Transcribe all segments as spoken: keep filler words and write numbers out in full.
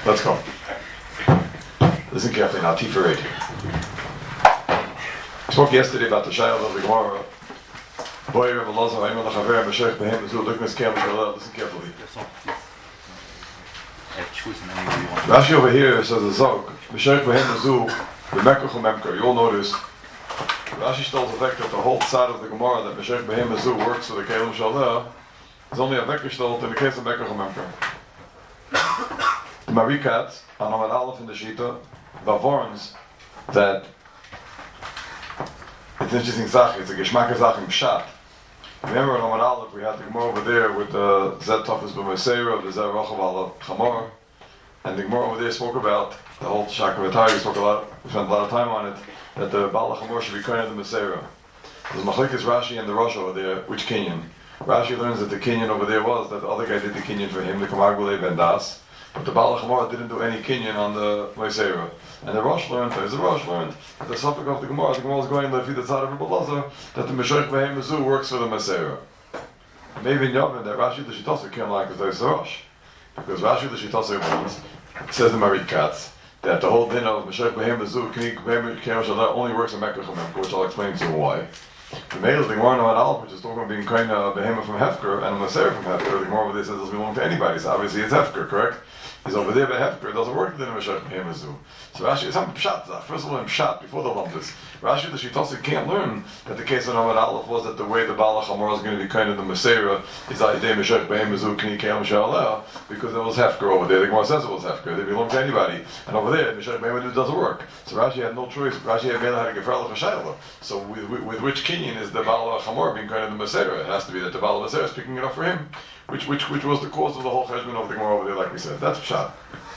Let's go. Listen carefully now, T for eight. We spoke yesterday about the Shayla of the Gemara. Boy, Rav Elazar, Ayman Lachaver, Meshech Behem, Zul, Dukmas Kem, Shalal. Listen carefully. Rashi over here says the Zog, Meshech Behem, Zul, the Mekach Memker. You all know this. Rashi tells the fact that the whole side of the Gemara that Meshech Behem, Zul works for the Kelim Shalal is only a Vekar Shtalt in the case of Mekach Memker. The Marikat, on Amad Aleph in the Shita, warns that it's an interesting Zach, it's a Geshmak Zach in Pshat. Remember in Amad Aleph we had the Gemara over there with the Zed Tafis B'Meseira, the Zed Rochav Ala Chamor, and the Gemara over there spoke about the whole Shakar V'Tari, we spoke a lot, we spent a lot of time on it, that the Baal Chamor should be kind of the Meseira. There's Machlekes Rashi and the Rosh over there, which Kenyan? Rashi learns that the Kenyan over there was that the other guy did the Kenyan for him, the Kamagule Ben Das, but the Baal Chamor didn't do any Kenyan on the Meseira. And the Rosh learned, as the Rosh learned, that the Suffolk of the Gemara, the Gemara is going to the side of Rebbe Lazar, that the Meshech Behem Mizu works for the Meseira. Maybe in Yavin that Rashi the Shitasa can't like the Rosh. Because Rashi the Shitasa wants, it says in Marit Katz, that the whole din of Meshech Behem Mizu only works in Mekach Memker, which I'll explain to you why. The male the Gemara on Aleph, which is talking about being kind of Behema from Hefker and a Meseira from Hefker, the Gemara over there says it doesn't belong to anybody, so obviously it's Hefker, correct? He's over there by Hefker, it doesn't work in the Meshech Behem Mizu. So Rashi is some Pshat, first of all in Pshat, before the Lumpus. Rashi the Shitasi can't learn that the case of Amad Aleph was that the way the Baal HaChamor is going to be kind of the Meseira is Aidei Meshech Behem Mizu Kni Kelim She'aleh, because there was Hefker over there. The Gemara says it was Hefker, they belong to anybody. And over there, Meshech Behem Mizu doesn't work. So Rashi had no choice, Rashi had had to Gefer L'Chashayla. So with, with, with which Kenyan is the Baal HaChamor being kind of the Meseira? It has to be that the Baal HaMeseira is picking it up for him, which which which was the cause of the whole cheshbon of the Gemara over there, like we said. That's Pshat.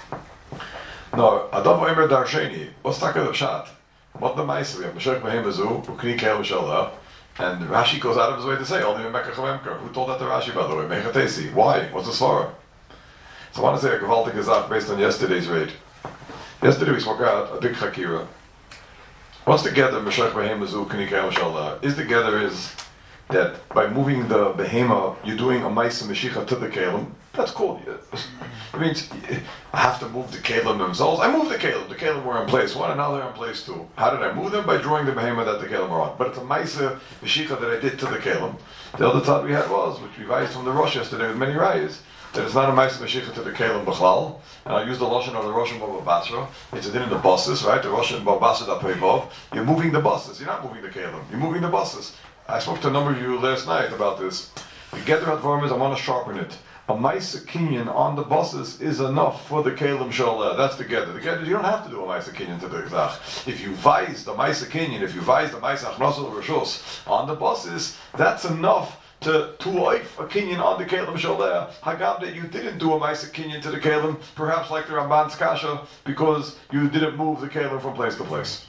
No, Adav Omer Darsheni. What's the Pshat? What the Ma'aseh? We have Meshech Behem Mizu, Ukni Keil Mishallah, and Rashi goes out of his way to say only Mekach Memker. Who told that to Rashi, by the way? Mechatesi. Why? What's the svara? So I want to say a Gavaldik Gezach based on yesterday's raid. Yesterday we spoke out a big Chakira. What's together Meshech Behem Mizu, Ukni Keil Mishallah? Is together is that by moving the behema, you're doing a Ma'aseh Meshicha to the Kelim. That's cool. It means I have to move the Kelim themselves. I moved the Kelim. The Kelim were in place one, and now they're in place two. How did I move them? By drawing the behema that the Kelim are on. But it's a Ma'aseh Meshicha that I did to the Kelim. The other thought we had was, which we revised from the Rosh yesterday with many rayas, that it's not a Ma'aseh Meshicha to the Kelim B'chlal. And I use the Lashon of the Rosh and Baba Basra. It's a din in the buses, right? The Rosh and Baba Basra that pay above. You're moving the buses. You're not moving the Kelim. You're moving the buses. I spoke to a number of you last night about this. The Getter Advarim is I want to sharpen it. A Ma'aseh Kinyan on the buses is enough for the Kelim Shaleh. That's the Getter. The Getter, you don't have to do a Ma'aseh Kinyan to the Zach. If you vise the Ma'aseh Kinyan, if you vise the Ma'aseh Achnasol Rishos on the buses, that's enough to to oif a Kinyan on the Kelim Shaleh. Hagam that you didn't do a Ma'aseh Kinyan to the Kelim, perhaps like the Ramban's Kasha, because you didn't move the Kelim from place to place.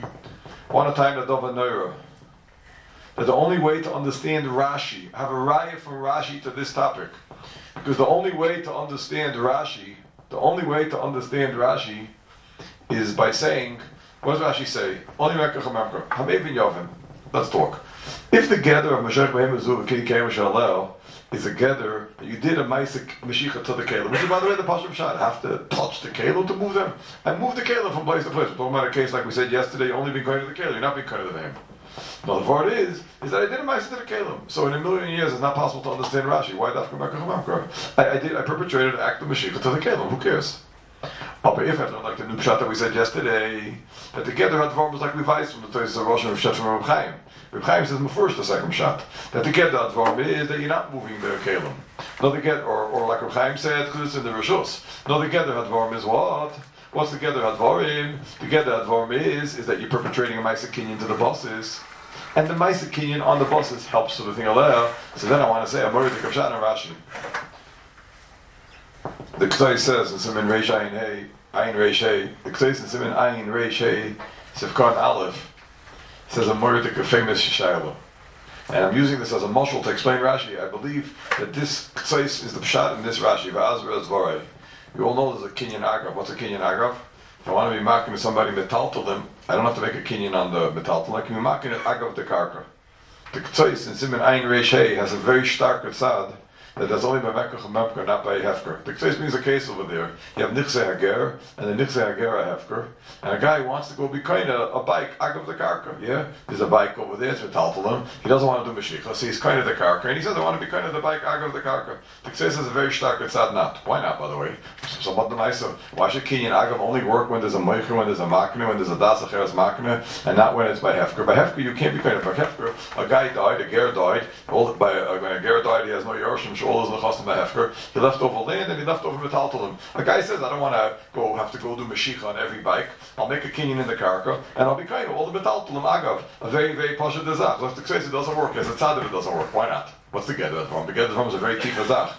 One time the Dova Neura, that the only way to understand Rashi, have a raya from Rashi to this topic, because the only way to understand Rashi, the only way to understand Rashi is by saying, what does Rashi say? Only Mekach Memker. Hamevin Yovim. Let's talk. If the gather of Meshech Behem Mizu Kini Kelim Shalel is a gather that you did a Ma'aseh Meshicha to the Kelim, which is by the way the Pashup Shad, have to touch the Kelim to move them, and move the Kelim from place to place. We're talking about a case like we said yesterday, you're only being kind to the Kelim, you're not being kind to the Behem. Now the part is, is that I did a Ma'aseh to the Kelim. So in a million years it's not possible to understand Rashi. Why Dafka Mekach Memker? I, I did, I perpetrated an act of Meshicha to the Kelim. Who cares? Oh, but if I don't like the new pshat that we said yesterday, that together Advar was like Levi's from the Toys of Rosh and Pshat from Reb Chaim. Reb Chaim says in the first or second pshat that together Advar is that you're not moving the Kelim. No, together, or, or like Reb Chaim said, because it's in the Rishos. No, together Advar is what? What's together Advarim? Together Advar is is that you're perpetrating a Ma'aseh Kinyan to the bosses. And the Ma'aseh Kinyan on the buses helps to the thing aleh. So then I want to say, I'm worried to Kapshat and Rashi. The Ktay says in Siman Reish Ayin Hey, Ayin Reish Hey, the Ktay in Siman Ayin Reish Hey, Sifkan Aleph, says I'm worried to a famous Shayla. And I'm using this as a mashal to explain Rashi. I believe that this Ktay is the Pshat in this Rashi, Va'azra Zvarei. You all know there's a Kinyan Agrav. What's a Kinyan Agrav? If I want to be marking to somebody metaltal them, I don't have to make a kinyan on the metaltal. I can be marking it agav the karka. The Ktsois in Siman Ayin Reish Hey has a very stark tzad that that's only by Mekach and Memker, not by Hefker. The Ktseis means a case over there. You have Nichse Hager and the Nichse Hager Hefker, and a guy wants to go be kind of a bike, Agav the Karka, yeah? There's a bike over there, it's Metaltalim. He doesn't want to do Mashiach, so he's kind of the Karka, and he says, I want to be kind of the bike, Agav the Karka. The Ktseis is a very stark, it's not not. Why not, by the way? Somewhat nicer. Why should Kinyan Agav only work when there's a Meicher, when there's a Makne, when there's a Das Acheres Makne, and not when it's by Hefker? By Hefker, you can't be kind of by Hefker. A guy died, a ger died, all, by, uh, when a ger died, he has no Yerushim, Shol is Nechasim by Hefker. He left over land and he left over Metaltalim. A guy says, I don't want to go have to go do Mashiach on every bike. I'll make a Kinyan in the Karka, and I'll be kind of all the Metaltalim Agav. A very, very Pasha Dezach. So if the Ktseis it doesn't work, as a Tzadid it doesn't work. Why not? What's the Geder from? The Geder from is a very Tif Azach.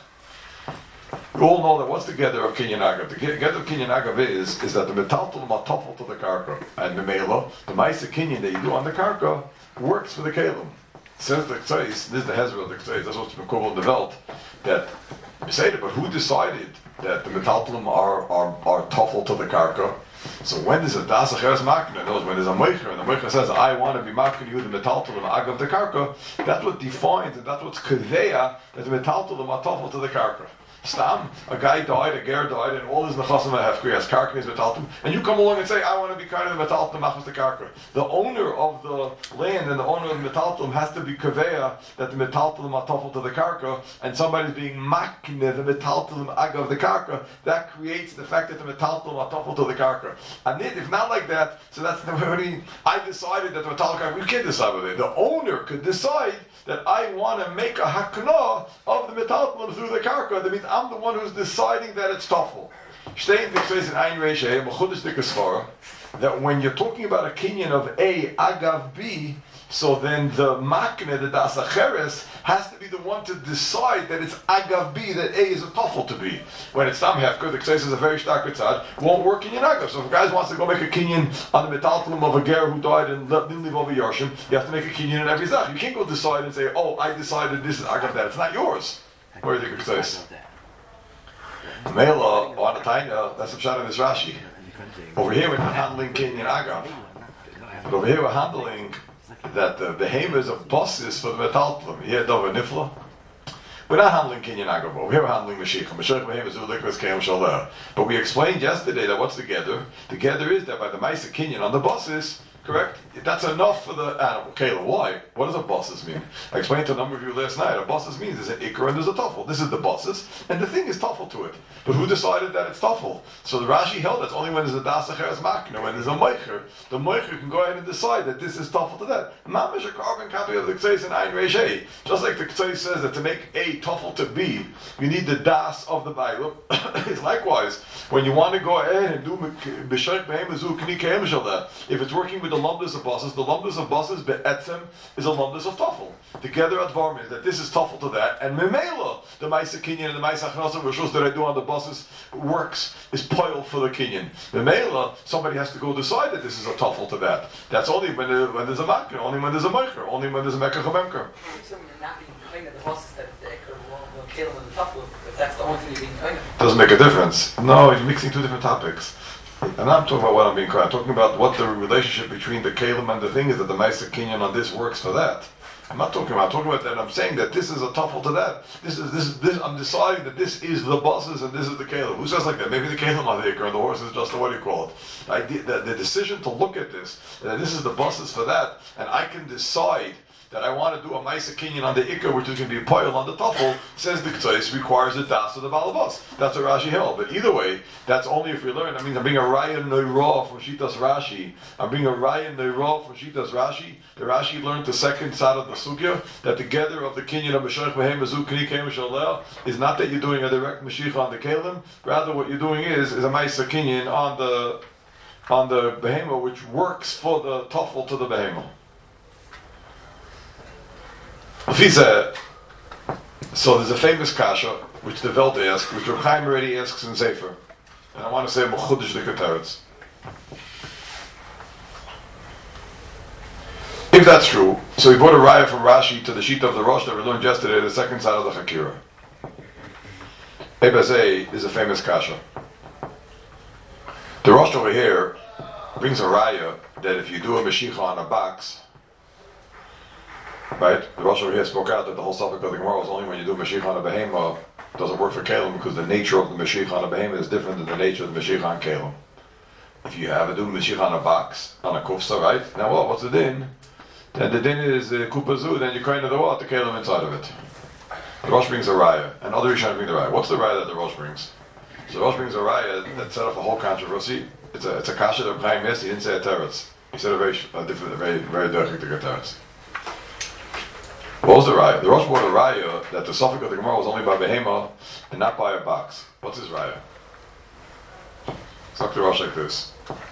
You all know that what's the Geder of Kinyan Agav? The Geder of Kinyan Agav is, is that the Metaltalim are tough to the Karka. And the Mela, the Maisa Kinyan that you do on the Karka, works for the Kalim. Says the Ktseis, this is the Hezbollah of the Ktseis, that's what's been called developed, that we say that, but who decided that the Metaltalim are, are, are tough to the Karka? So when there's a Das Acheres Makna, knows when there's a Meicher, and the Meicher says, I want to be Makna you, the Metaltalim, Agav the Karka, that's what defines, and that's what's Keveya, that the Metaltalim are tough to the Karka. Stam, a guy died, a ger died, and all his nechasim hefker has karka is metaltum, and you come along and say, I want to be kind of the metaltum machmas the karka. The owner of the land and the owner of the metaltum has to be kaveya that the metaltum are tough to the karka, and somebody's being makne the metaltum agav the karka. That creates the fact that the metaltum are tough to the karka. And if not like that, so that's the very. I decided that the metaltum we can't decide with it. The owner could decide that I want to make a hakna of the metaltum through the karka. That means I'm the one who's deciding that it's tafel. Shtein says in Ein Reish Hey, Mechudesh Dikasvara, that when you're talking about a kinyan of A, Agav B, so then the makne, the Das Acheres, has to be the one to decide that it's Agav B, that A is a tafel to B. When it's Tam Hefker, the Ktseis is a very stark tzad, won't work in your Agav. So if a guy wants to go make a kinyan on the metaltalim of a ger who died and didn't live over Yarshim, you have to make a kinyan in every zach. You can't go decide and say, oh, I decided this is Agav that. It's not yours. Where do you think it says? Mela, on the Tanya, that's the shot in this Rashi. Over here we're not handling Kinyan Agav. But over here we're handling that the behemoths of bosses for the metaltalim. Here, Dover Nifla. We're not handling Kinyan Agav. Over here we're handling Mashiach. Mashiach behemoths ulikvas keim shaleh. But we explained yesterday that what's the gather? The gather is that by the Maisa Kinyan on the bosses, correct? That's enough for the animal. Kayla, why? What does a bosses mean? I explained to a number of you last night. A bosses means there's an ikra and there's a tuffle. This is the bosses, and the thing is tuffle to it. But who decided that it's tuffle? So the Rashi held that's only when there's a das acheres makna, when there's a meicher. The meicher can go ahead and decide that this is tuffle to that. Mamish a carbon copy of the Ktseis and Ein Reish Hey. Just like the Ktseis says that to make A tuffle to B, you need the das of the Bible. It's likewise, when you want to go ahead and do b'shayk be'emazu k'ni ke'em shaleh, if it's working with the lumdus of bosses, the lumdus of bosses be'etzem is a lumdus of tuffle. Together at Varm is that this is tuffle to that, and memela, the Maisa Kinyan and the Maisa Achnasa Rishus that I do on the bosses works is poil for the Kinyan. Memela, somebody has to go decide that this is a tuffle to that. That's only when, there, when there's a makir, only when there's a meicher, only when there's a mekach memker. That's the only thing you're being kind of. Doesn't make a difference. No, you're mixing two different topics. And I'm talking about what I'm being called. I'm talking about what the relationship between the Kalim and the thing is that the Maisa Kinyan on this works for that. I'm not talking about. I'm talking about that. I'm saying that this is a tuffle to that. This is this. This. I'm deciding that this is the bosses and this is the Kalim. Who says like that? Maybe the Kalim are the Ikar and the horse is just the what do you call it? The idea that the decision to look at this, that this is the bosses for that, and I can decide that I want to do a Maisa Kinyan on the Ikar, which is going to be a pile on the Tuffle, says the Ktseis requires a Das of the Balabas. That's what Rashi held. But either way, that's only if we learn. I mean, I'm bringing a Raya Neurah from Shitas Rashi. I'm bringing a Raya Neurah from Shitas Rashi. The Rashi learned the second side of the Sugya, that the gather of the Kinyan of Meshach Behem Mazu Kni Kem Shaleh is not that you're doing a direct Mashiach on the Kalim, rather what you're doing is, is a Maisa Kinyan on the on the Behema, which works for the Tuffle to the Behema. So there's a famous kasha which the Welt asks, which Reb Chaim already asks in Sefer, and I want to say Mechudesh Dikateretz. If that's true, so we brought a raya from Rashi to the sheet of the Rosh that we learned yesterday, the second side of the Chakira. Ebazei is a famous kasha. The Rosh over here brings a raya that if you do a Mashiach on a box, right? The Rosh over here spoke out that the whole subject of the Gemara was only when you do Mashiach on a Behema doesn't work for Kalim because the nature of the Mashiach on a Behema is different than the nature of the Mashiach on Kalim. If you have a do Mashiach on a box, on a kufsa, right? Now what? What's the din? Then the din is uh, kupazu, then you kind of the what? The Kalim inside of it. The Rosh brings a raya, and other Rishonim bring the raya. What's the raya that the Rosh brings? So the Rosh brings a raya that set up a whole controversy. It's a it's a kasha that Chaim missed. He didn't say a teretz. He said a very a different, a very very derechik to get teretz. What was the raya? The Rosh brought a raya that the suffix of the Gemara was only by behema and not by a box. What's his raya? It's like the Rosh like this.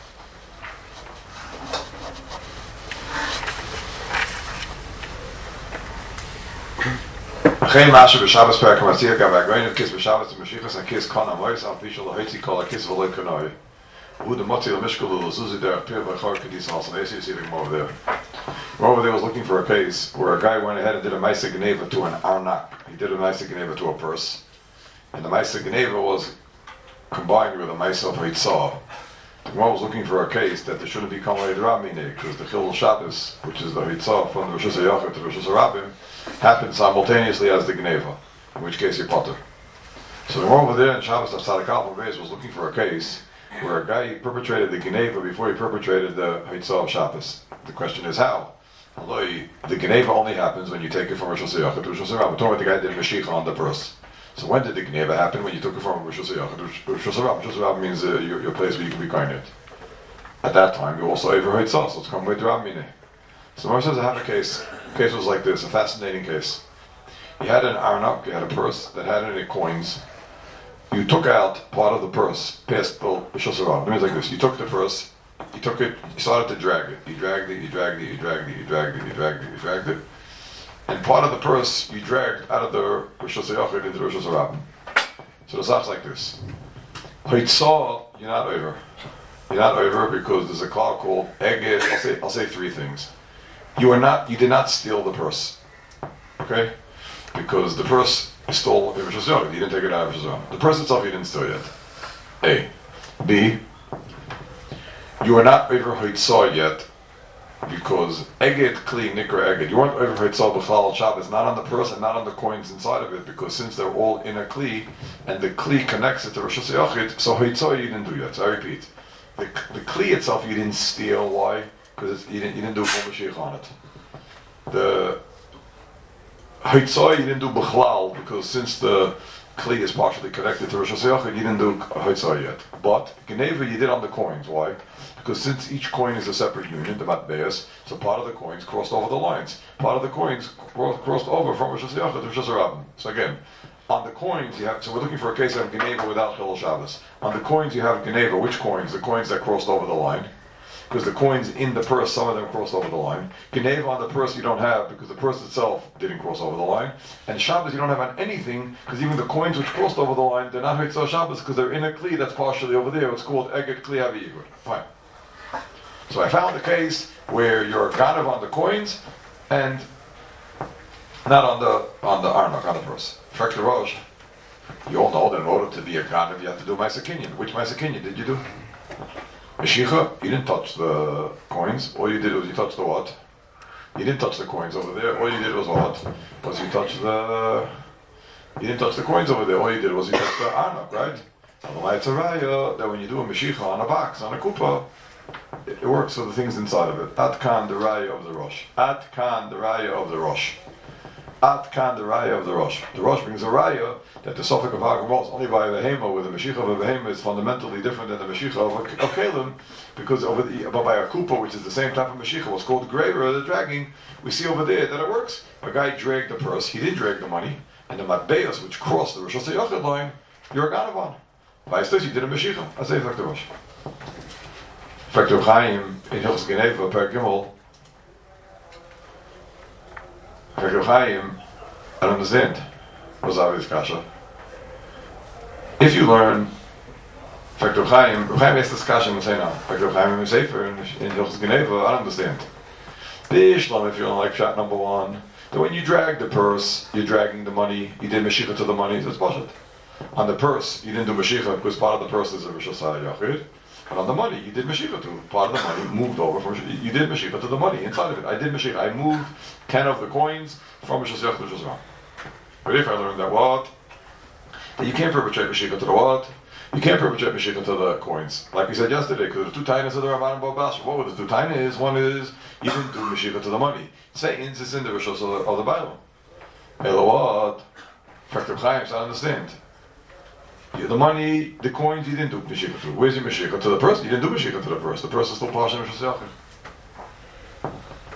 Achein Masha b'Shabbos Perak HaMatziyah Gav Ha'Goyin of Kis b'Shabbos M'Shichas and Kis Kon HaMois Al Pishol L'Hoitzi Kol HaKis V'Loi Konoi Hu D'Motzi L'Mishkol L'Zuzi Derech Pir B'Chor Kedis Halson. You see the Gemara over there. Gemara over there was looking for a case where a guy went ahead and did a Maisa Geneva to an Arnak. He did a Maisa Geneva to a purse. And the Maisa Geneva was combined with a Maisa of Hitzah. The Gemara was looking for a case that there shouldn't be Kamalei D'Rabmine because the Chilul Shabbos, which is the Hitzah from the Rosh Hashanah to the Rosh Hashanah, happened simultaneously as the Geneva, in which case you're potter. So the Gemara over there in Shabbos of Tzadik Alpha Beis was looking for a case where a guy perpetrated the Geneva before he perpetrated the Hitzah of Shabbos. The question is how? Although the Geneva only happens when you take it from Rosh Hashanah to Rosh Hashanah. We're talking about the guy that did Mashiach on the purse. So when did the Geneva happen? When you took it from Rosh Hashanah to Rosh Hashanah. Rosh Hashanah means uh, your, your place where you can be koined. At that time, you also over Hitzah, so it's come with Rabmine. So Moshe says I have a case. The case was like this, a fascinating case. You had an arnak, you had a purse that had in it coins. You took out part of the purse, past the Shosarab. It means like this, you took the purse, you took it, you started to drag it. You dragged it, you dragged it, you dragged it, you dragged it, you dragged it, you dragged it. And part of the purse you dragged out of the Rosh Hashanah into the Rosh Hashanah. So the Zach's like this. Hitzah, you're not over. You're not over because there's a cloud called Eged. I'll say, I'll say three things. You are not. You did not steal the purse, okay? Because the purse is still in Rosh Hashanah. You didn't take it out of Rosh Hashanah. The purse itself you didn't steal yet. A. B. You are not over Hitzah yet because Eged Kli Nikra Eged. You weren't over Hitzah B'Chalal Shabbos, not on the purse and not on the coins inside of it, because since they're all in a Kli and the Kli connects it to Rosh Hashanah, so Hitzah you didn't do yet. So I repeat. The, the Kli itself you didn't steal. Why? Because you didn't, you didn't do full Mashiach on it. The Hitzah you didn't do B'chlal because since the Kli is partially connected to Rosh Hashanah, you didn't do Hitzah yet. But Geneva you did on the coins. Why? Because since each coin is a separate unit, the Matbeas, so part of the coins crossed over the lines. Part of the coins crossed over from Rosh Hashanah to Rosh Hashanah. So again, on the coins you have, so we're looking for a case of Geneva without Chilul Shabbos. On the coins you have Geneva. Which coins? The coins that crossed over the line. Because the coins in the purse, some of them crossed over the line. Geneva on the purse you don't have because the purse itself didn't cross over the line. And Shabbos you don't have on anything because even the coins which crossed over the line, they're not Hitzah Shabbos because they're in a Kli that's partially over there. It's called Eged Kli Havi Yigud. Fine. So I found a case where you're Ganav on the coins and not on the on the Arnak, on the purse. Frek the Rosh, you all know that in order to be a Ganav you have to do Maisa Kinyan. Which Maisa Kinyan did you do? Mashiach, you didn't touch the coins. All you did was you touched the what? You didn't touch the coins over there. All you did was what? Was you touched the... You didn't touch the coins over there. All you did was you touched the Arnak, right? Otherwise it's a raya that when you do a Mashiach on a box, on a kupa, it, it works for the things inside of it. Ad kan the raya of the Rosh. Ad kan the raya of the Rosh. Ad kan the raya of the Rosh. The Rosh brings a raya that the suffix of Hagamos only by a behema with the Mashiach of a behema is fundamentally different than the Mashiach of a Kalim, because over the but by a kupa, which is the same type of Mashiach, what's called graver, the dragging, we see over there that it works. A guy dragged the purse, he did drag the money, and the Matbeas, which crossed the Rosh Hashanah line, you're a Ganavan. By this, you did a Mashiach. I say like the Rosh. Factor Chaim in Hilchos Geneva per Gimel. Factor Chaim, I don't understand. Was obvious kasha. If you learn Factor Chaim, Chaim is this kasha and say no. Factor Chaim in Sefer in Hilchos Geneva, I don't understand. The Ishlam, if you don't like shot number one, that when you drag the purse, you're dragging the money. You did Mashiach to the money. That's bullshit. On the purse, you didn't do Mashiach because part of the purse is a Rosh Hashanah Yachid. But on the money, you did Mashiach to. Part of the money moved over from, you did Mashiach to the money inside of it. I did Mashiach. I moved ten of the coins from Mashiach to Shazram. But if I learned that what? That you can't perpetrate Mashiach to the what? You can't perpetrate Mashiach to the coins. Like we said yesterday, because the two tainas of the Rabbanan Babash. What were the two tainas? One is, you didn't do Mashiach to the money. Second is in the Rishos of the Bible. Elo what? Factor Chaim, so I understand. Yeah, the money, the coins, you didn't do Mashiach to. Where's your Mashiach? To the person? You didn't do Mashiach to the person. The person is still Pasha Mishas Yachim.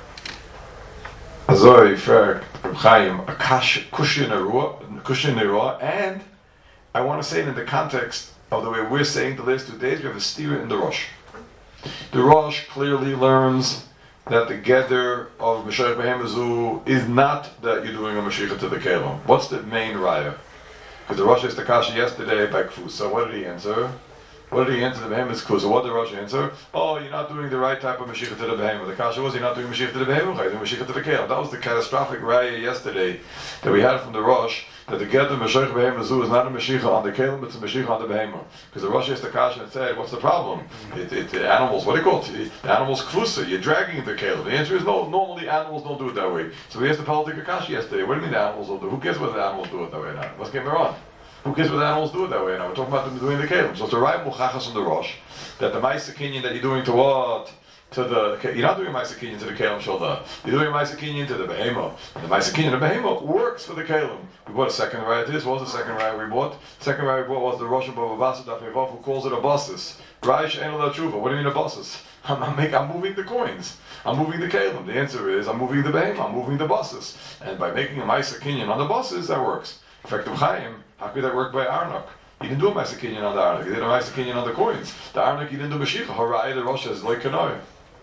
Azoi, Ferk, Reb Chaim, a Kushin Nerua, and I want to say it in the context of the way we're saying the last two days, we have a steer in the Rosh. The Rosh clearly learns that the gather of Mashiach Behemazu is not that you're doing a Mashiach to the Kelim. What's the main raya? Because the Rosh asked the Kasha yesterday by Kfus. So what did he answer? What did he answer the Behemoth's Kfus? So what did the Rosh answer? Oh, you're not doing the right type of Mashiach to the Behemoth. The Kasha was, you're not doing Mashiach to the Behemoth, you're doing Mashiach to the Kelim. That was the catastrophic raya yesterday that we had from the Rosh, that the gather of Mashiach Behemazu is not a Mashiach on the Kelim, it's a Mashiach on the Behemoth. Because the Rosh asked the Kasha and said, what's the problem? It, it, the animals, what do you call it? The animals Kfusa, you're dragging the Kelim. The answer is no, normally animals don't do it that way. So we asked the Politic Kasha yesterday, what do you mean the animals don't do it? Who cares whether the animals do it that way now? Let's get me wrong. Who cares what the animals do it that way now? We're talking about them doing the kelim. So it's a right muchachas on the Rosh that the Ma'aseh Kinyan that you're doing to what? To the, you're not doing a Ma'aseh Kinyan to the kelim shoulder. You're doing a Ma'aseh Kinyan to the behemoth. And the Ma'aseh Kinyan to the behemoth works for the kelim. We bought a second raya. This what was the second raya we bought. Second raya we bought was the Rosh Bava Basad Dafnevov who calls it a basis. Raish Enel Tshuva. What do you mean a basis? I'm, I'm, making, I'm moving the coins. I'm moving the kelim. The answer is I'm moving the behemoth. I'm moving the basis. And by making a Ma'aseh Kinyan on the basis, that works. In fact, Chaim, how could that work by Arnok? You didn't do a Ma'aseh Kinyan on the Arnok. You did a Ma'aseh Kinyan on the coins. The Arnok you didn't do Mashiach. Harai the Rosh is like Kanoi.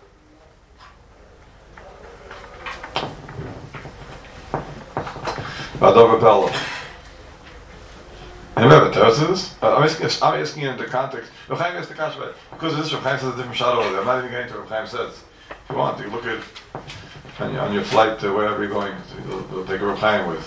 Vadov Apello. And remember, Terraces? Uh, I'm, asking, I'm asking in the context. Reb Chaim asked the Kasha, because this Reb Chaim says a different shadow over there. I'm not even getting to what Reb Chaim says. If you want, you look at on your, on your flight to wherever you're going, you'll, you'll take a Reb Chaim with.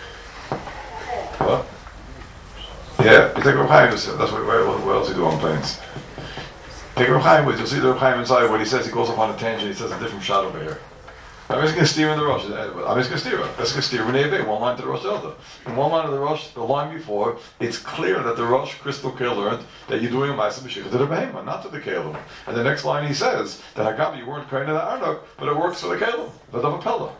What? Yeah, you take Reb Chaim, that's what, where, what else you do on planes. Take Reb Chaim with, you'll see the Reb Chaim inside, what he says, he goes off on a tangent, he says a different shot over here. I'm just going to steer in the Rosh. I'm just going to steer it. Let's go steer in A, one line to the Rosh Elder. In one line of the Rosh, the line before, it's clear that the Rosh crystal Kale learned that you're doing a Ma'aseh Mashiach to the Behemah, not to the Kalem. And the next line he says that Hagam, you weren't kind of the Arnok, but it works for the Kalem, the Davapella.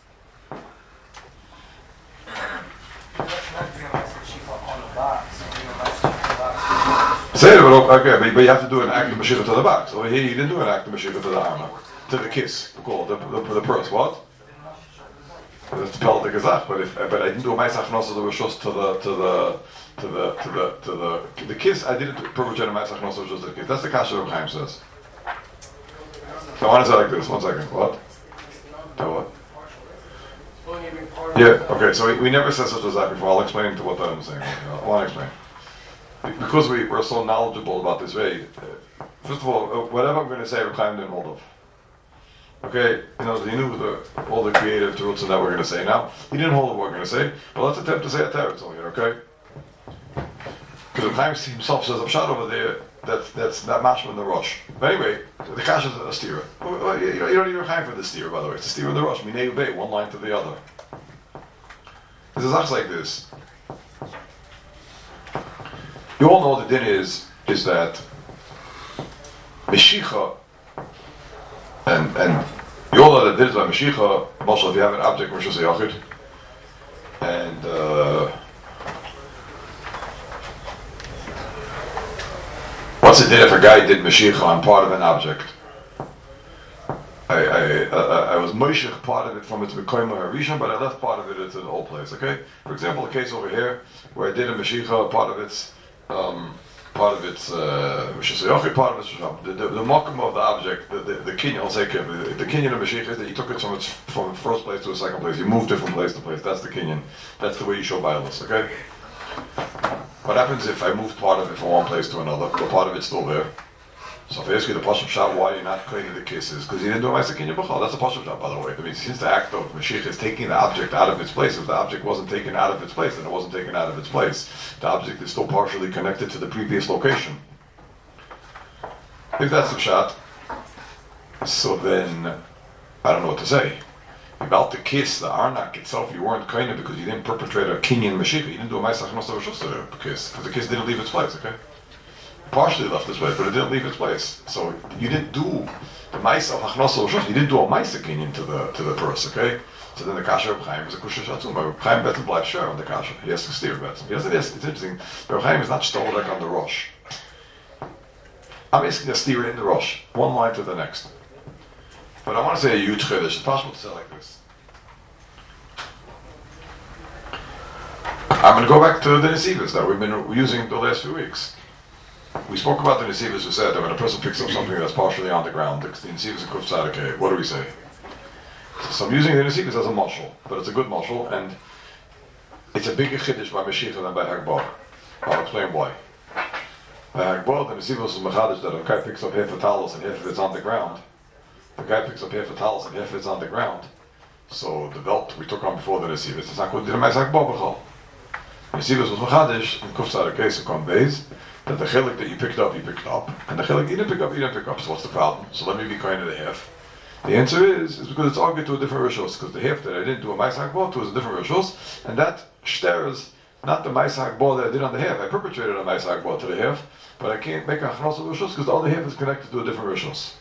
Say it, but okay, but, but you have to do an act of Mashiach to the box. Over here, you didn't do an act of Mashiach to the Arnok. To the kiss, we call it, the, the, the purse, what? That's Pel the Gazach, but if but I didn't do a Ma'aseh Achnosa the Rishos to the to the to the to the to the the kiss, I didn't perpetrate a Ma'aseh Achnosa Rishos to the kiss. That's the Kasha Reb Chaim says. So I want to say like this, one second. What? Tell what? Yeah, okay, so we, we never said such as that before. I'll explain to what I'm saying. I want to explain. Because we, we're so knowledgeable about this raid, first of all, whatever I'm going to say, Reb Chaim didn't hold of. Okay, you know, he knew the, all the creative tools that we're going to say now. He didn't hold what we're going to say, but let's attempt to say a Teretz over here, okay? Because Chaim himself says, I'm shot over there, that's, that's not mashma in the Rosh. But anyway, the Kash is a steer. Well, you, you don't need a Chaim for the steer, by the way. It's a steer in the Rosh, Minei Ubei, one line to the other. This is acts like this. You all know what the din is, is that Meshicha, And and you all know that this is by Mashiach, also if you have an object which is a Yachid, and uh, what's it did if a guy did Mashiach on part of an object? I I I, I was Moshech part of it from its Mekoyim Harishon, but I left part of it into the whole place. Okay, for example, the case over here where I did a Mashiach, part of its um, part of its, uh, part of its, the, the, the mokum of the object, the, the, the kinyan, I'll say, the, the kinyan of Mashiach is that you took it from its from its first place to a second place. You moved it from place to place. That's the kinyan. That's the way you show violence, okay? What happens if I moved part of it from one place to another, but part of it's still there? So if I ask you the Pashup Shot why you're not cleaning the kisses, because you didn't do a Ma'aseh Kinyan B'chal. That's a Pashup Shot, by the way. I mean, since the act of Mashiach is taking the object out of its place, if the object wasn't taken out of its place, then it wasn't taken out of its place. The object is still partially connected to the previous location. if that's the shot, so then I don't know what to say. About the kiss, the arnak itself, you weren't kind of because you didn't perpetrate a kinyan mashiach. You didn't do a ma'aseh achnos reshus to the kiss because the kiss didn't leave its place. Okay, partially left its place, but it didn't leave its place. So you didn't do the ma'aseh achnos reshus. You didn't do a ma'aseh kinyan to the to the purse. Okay, so then the kasher of Chaim is a kusha shatzum. But Chaim betel bleibt sure on the kasher. He has to steer betel. He has to. It's interesting. But Chaim is not stolek on the rosh. I'm asking a steer in the rosh, one line to the next. But I want to say a huge chiddush. It's possible to say like this. I'm going to go back to the nesivas that we've been using the last few weeks. We spoke about the nesivas who said that when a person picks up something that's partially on the ground, the nesivas and kuf tzaddik, what do we say? So I'm using the nesivas as a mashal, but it's a good mashal, and it's a bigger chiddush by Mashiach than by Hagbah. I'll explain why. By Hagbah, the nesivas is mechadish that a guy picks up half a talis and half of it's on the ground. The guy picks up half a talis and half of it's on the ground. So the belt we took on before the nesivas, it's not good to do the Hagbah b'chol. Nesivas was mechadish in kuf tzaddik case of konbeis that the chelik that you picked up, you picked up, and the chelik you didn't pick up, you didn't pick up. So what's the problem? So let me be kind of the half. The answer is is because it's argued to a different rishos, because the half that I didn't do a ma'aseh hakbah to is a different rishos, and that shtares not the ma'aseh hakbah that I did on the half. I perpetrated a ma'aseh hakbah to the half, but I can't make a achnos of rishos because the other half is connected to a different rishos.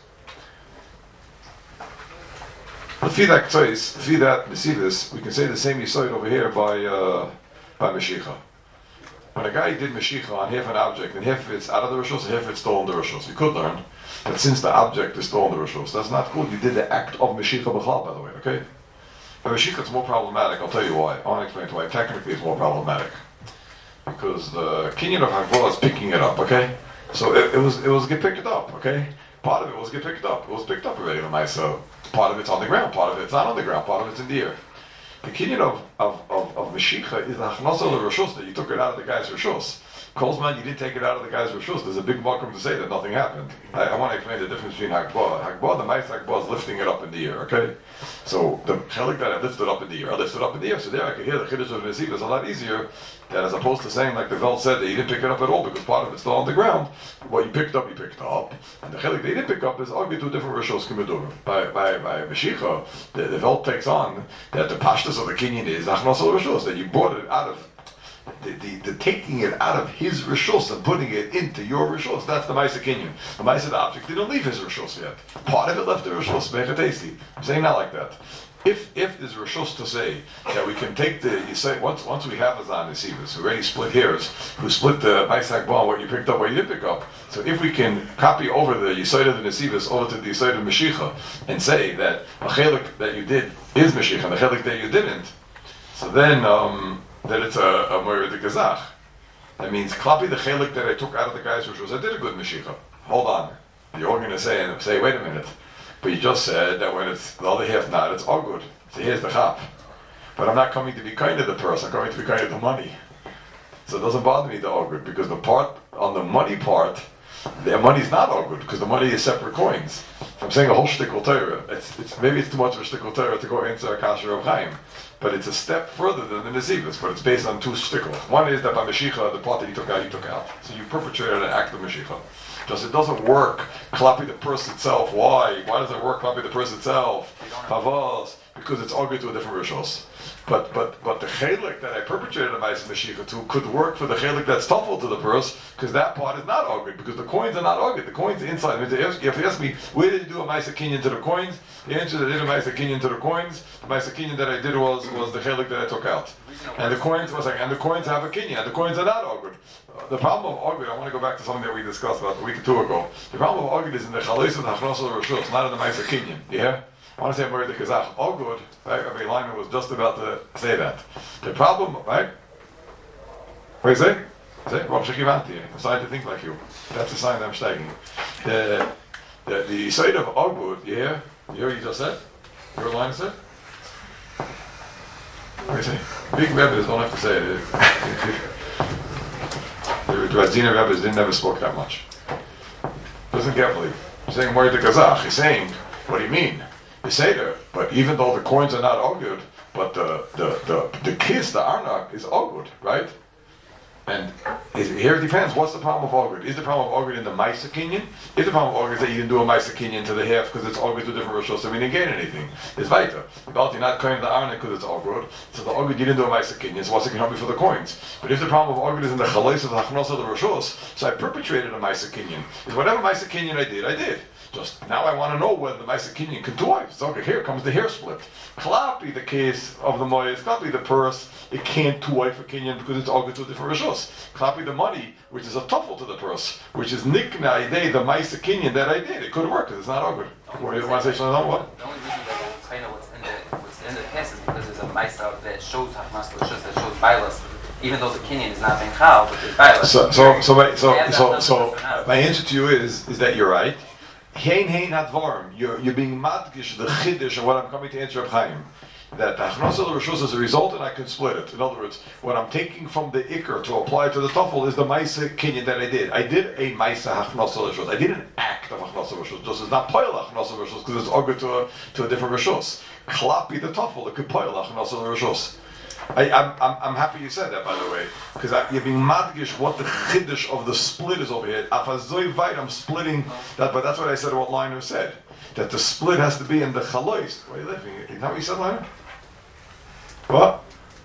But for that choice, for that nesivas, we can say the same yisoid over here by uh, by Mashiach. When a guy did Mashiach on half an object, and half of it's out of the Rishos, and half of it's still in the Rishos, you could learn that since the object is still in the Rishos, that's not good. You did the act of Mashiach b'chal, by the way, okay? But Mashiach is more problematic. I'll tell you why. I want to explain to why. Technically, it's more problematic. Because the kinyan of Hagbolah is picking it up, okay? So it, it was it was get picked up, okay? Part of it was get picked up. It was picked up already, so part of it's on the ground, part of it's not on the ground, part of it's in the air. The kinyan of, of, of, of Mashiach is the Hachnasa of the Rishos, that you took it out of the guy's Rishos. Kolzman, you didn't take it out of the guy's Rishos. There's a big welcome to say that nothing happened. I, I want to explain the difference between Hagbah. Hagbah, the Ma'aseh Hagbah is lifting it up in the air, okay? So the chelik that I lifted up in the air, I lifted up in the air, so there I could hear the chiddush of Nesivas is a lot easier than as opposed to saying like the Vel said that you didn't pick it up at all because part of it's still on the ground. What you picked up, you picked up. And the chelik that you didn't pick up is argued to a different Rishos Kimedurim. By by by Mashiach, the, the Vel takes on that the pashtus of the kinyan is Achnos al Rishos, that you brought it out of The, the, the taking it out of his rishos and putting it into your rishos, that's the ma'aseh kinyan. The ma'aseh object didn't leave his rishos yet. Part of it left the rishos, make it tasty. I'm saying not like that. If if there's rishos to say that we can take the, you say, once once we have Azan Nesivas, who already split hairs, who split the ma'aseh hakbah, what you picked up, what you didn't pick up. So if we can copy over the Yisoid of the Nesivas over to the Yisoid of Mashiach and say that a chelik that you did is Mashiach and a chelik that you didn't, so then, um, that it's a, a Moira de Gazach. That means, klapi the chelik that I took out of the guy's rishos, I did a good Mashiach. Hold on. You're going to say, and say, wait a minute. But you just said that when it's the other half not, it's all good. So here's the chap. But I'm not coming to be kind to the person, I'm coming to be kind to the money. So it doesn't bother me the all good, because the part, on the money part, the money's not all good, because the money is separate coins. I'm saying a whole shtickle Torah. It's, it's, maybe it's too much of a shtickle Torah to go into a kasher of Chaim. But it's a step further than the Nesivas, but it's based on two shtickles. One is that by Mashiach, the part that you took out, you took out. So you perpetrated an act of Mashiach. Just it doesn't work, klapi the purse itself. Why? Why does it work, klapi the purse itself? Pavos, because it's argued to a different rishos. But but but the chelik that I perpetrated a ma'aseh Mashiach to could work for the chelik that's tuffle to the purse, because that part is not argued, because the coins are not argued. The coins are inside. I mean, you have to ask me, where did you do a ma'aseh kinyan to the coins? The answer is I did a ma'aseh kinyan to the coins. The ma'aseh kinyan that I did was was the chelik that I took out. And the coins was like, and the coins have a kinyan, and the coins are not argued. The problem of argued, I want to go back to something that we discussed about a week or two ago. The problem of argued is in the chalos of the hachnos of the rishos, not in the ma'aseh kinyan. Yeah? I want to say more the Kazakh. All good. Right? I mean, Lyman was just about to say that. The problem, right? What do you say? Say, Rob Shekivanti. I'm starting to think like you. That's a sign that I'm steiging. The the the side of Ogwood, you hear? You hear what you just said? You heard what Lyman said? What do you say? Big Rebbes don't have to say it. The Radzina Rebbes didn't never spoke that much. Listen carefully. He's saying more the Kazakh. He's saying, what do you mean? The Seder, but even though the coins are not all good, but the the the, the kiss, the arnak, is all good, right? And is, here it depends. What's the problem of Ogrid? Is the problem of Ogrid in the Maisa Kinyan? Is the problem of Ogrid that you didn't do a Maisa Kinyan to the half because it's Ogrid to different Roshos, so we didn't gain anything? It's Vaita. About you're not claiming the Arna because it's Ogrid, so the Ogrid you didn't do a Maisa Kinyan, so what's it can help me for the coins? But if the problem of Ogrid is in the Chalais of the Hachnos of the Roshos, so I perpetrated a Maisa Kinyan. Is whatever Maisa Kinyan I did, I did. Just now I want to know whether the Maisa Kinyan can do it. So okay, here comes the hair split. Klapi, the case of the Moyes, Klapi, the purse, it can't two wife for Kinyan because it's all good to different Rishos. Klapi, the money, which is a tuffle to the purse, which is Nikna Idei, the Maisa Kinyan that I did. It could work because it's not all good. What do you want to say something? What? The only reason that it's kind of what's in the what's in the test is because there's a Maisa that shows Hachmas Lashus, that shows Bailas, even though the Kinyan is not being Chal, but there's Bailas. So, so, so, my, so, so, so, my answer to you is, is that you're right. Hein hein advarim. You're you're being madgish the chiddush and what I'm coming to answer of Chaim. That the Achnasa Rishus is a result, and I can split it. In other words, what I'm taking from the Iker to apply to the Tafel is the Maisa Kinyan that I did. I did a Maisa Achnasa Rishus. I did an act of Achnasa Rishus. Just it's not Poil Achnasa Rishus because it's Ogur to a to a different Rishus. Klapi the Tafel, it could Poil Achnasa Rishus. I, I'm, I'm, I'm happy you said that, by the way, because you're being madgish what the chiddush of the split is over here. Afazoi vayt, I'm splitting that, but that's what I said. What Liner said, that the split has to be in the chalois. Why are you laughing? Is that what you said, Liner? What?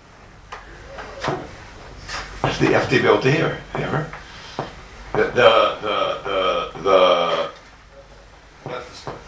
You have to be able to hear. You ever? The the the the. the that's the split.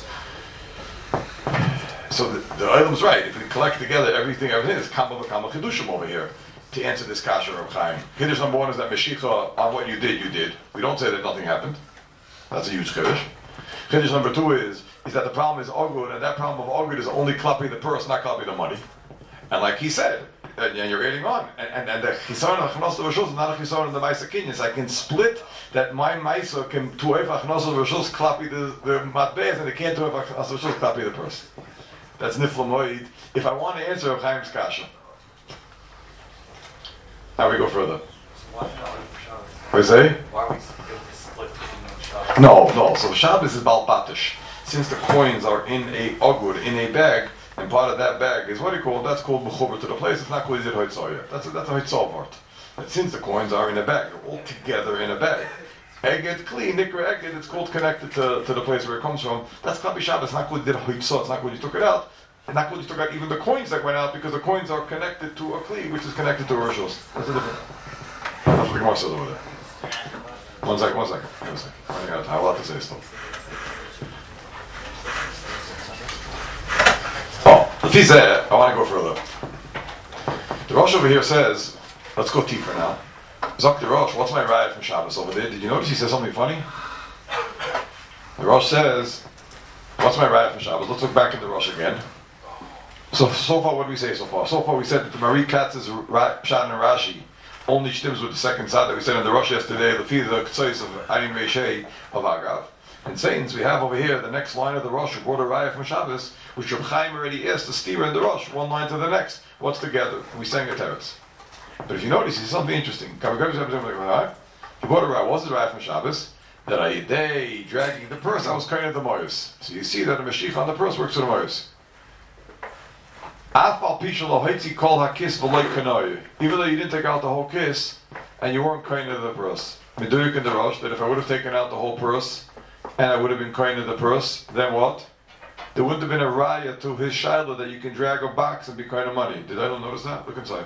So the, the item's right. If we collect together everything, everything is kama v'kama chidushim over here to answer this kasha of Chaim. Chiddush number one is that Meshicha on what you did, you did. We don't say that nothing happened. That's a huge chiddush. Chiddush number two is is that the problem is ogud, and that problem of ogud is only klapi the purse, not klapi the money. And like he said, and, and you're adding on, and, and, and the chisaron of achnos l'rishus is not a chisaron of the Maisa Kinyan. So I can split that my Maisa can tuev achnos l'rishus klapi the the matbeis, and it can't tuev achnos l'rishus klapi the purse. That's Nifla Moed. If I want to answer Chaim's kasha, now we go further. What do you say? Why are we split between Shabbos? No, no. So Shabbos is Bal Batish. Since the coins are in a ogud, in a bag, and part of that bag is what do you call it? That's called B'chuber to the place. It's not called Yizid Hoitzoya. That's a, that's a Hoitzol part. But since the coins are in a bag, they're all together in a bag. Eget Kli, Nikra Eget, it's called connected to, to the place where it comes from. That's Klapi Shabbos. It's not called Yizid Hoitzol. It's not called you took it out. And not called you took out even the coins that went out because the coins are connected to a Kli, which is connected to a Rishos. That's a different. That's what the Gemara says over there. One second, one second. One second. I have a lot to say still. Oh, if he's there, I want to go further. The Rosh over here says, let's go deeper now. Zok the Rosh, what's my ride from Shabbos over there? Did you notice he said something funny? The Rosh says, what's my ride from Shabbos? Let's look back at the Rosh again. So, so far, what did we say so far? So far, we said that the Marie Katz's Pshat and Rashi only shtims with the second side that we said in the Rosh yesterday, the feed the Ktsois of Ayin Reishei of Agav. And Saints, we have over here the next line of the Rosh, who brought a raya from Shabbos, which Reb Chaim already asked the steer in the Rosh, one line to the next. What's together? We sang a teretz. But if you notice, it's something interesting. He brought a raya. What's the raya from Shabbos? That I day dragging the purse, I was kind of the moyus. So you see that the Mashiach on the purse works with the moyus. Even though you didn't take out the whole kiss, and you weren't kind of the purse. Meduyuk in the Rosh, that if I would have taken out the whole purse, and I would have been kind of the purse, then what? There wouldn't have been a raya to his shiloh that you can drag a box and be kind of money. Did I not notice that? Look inside.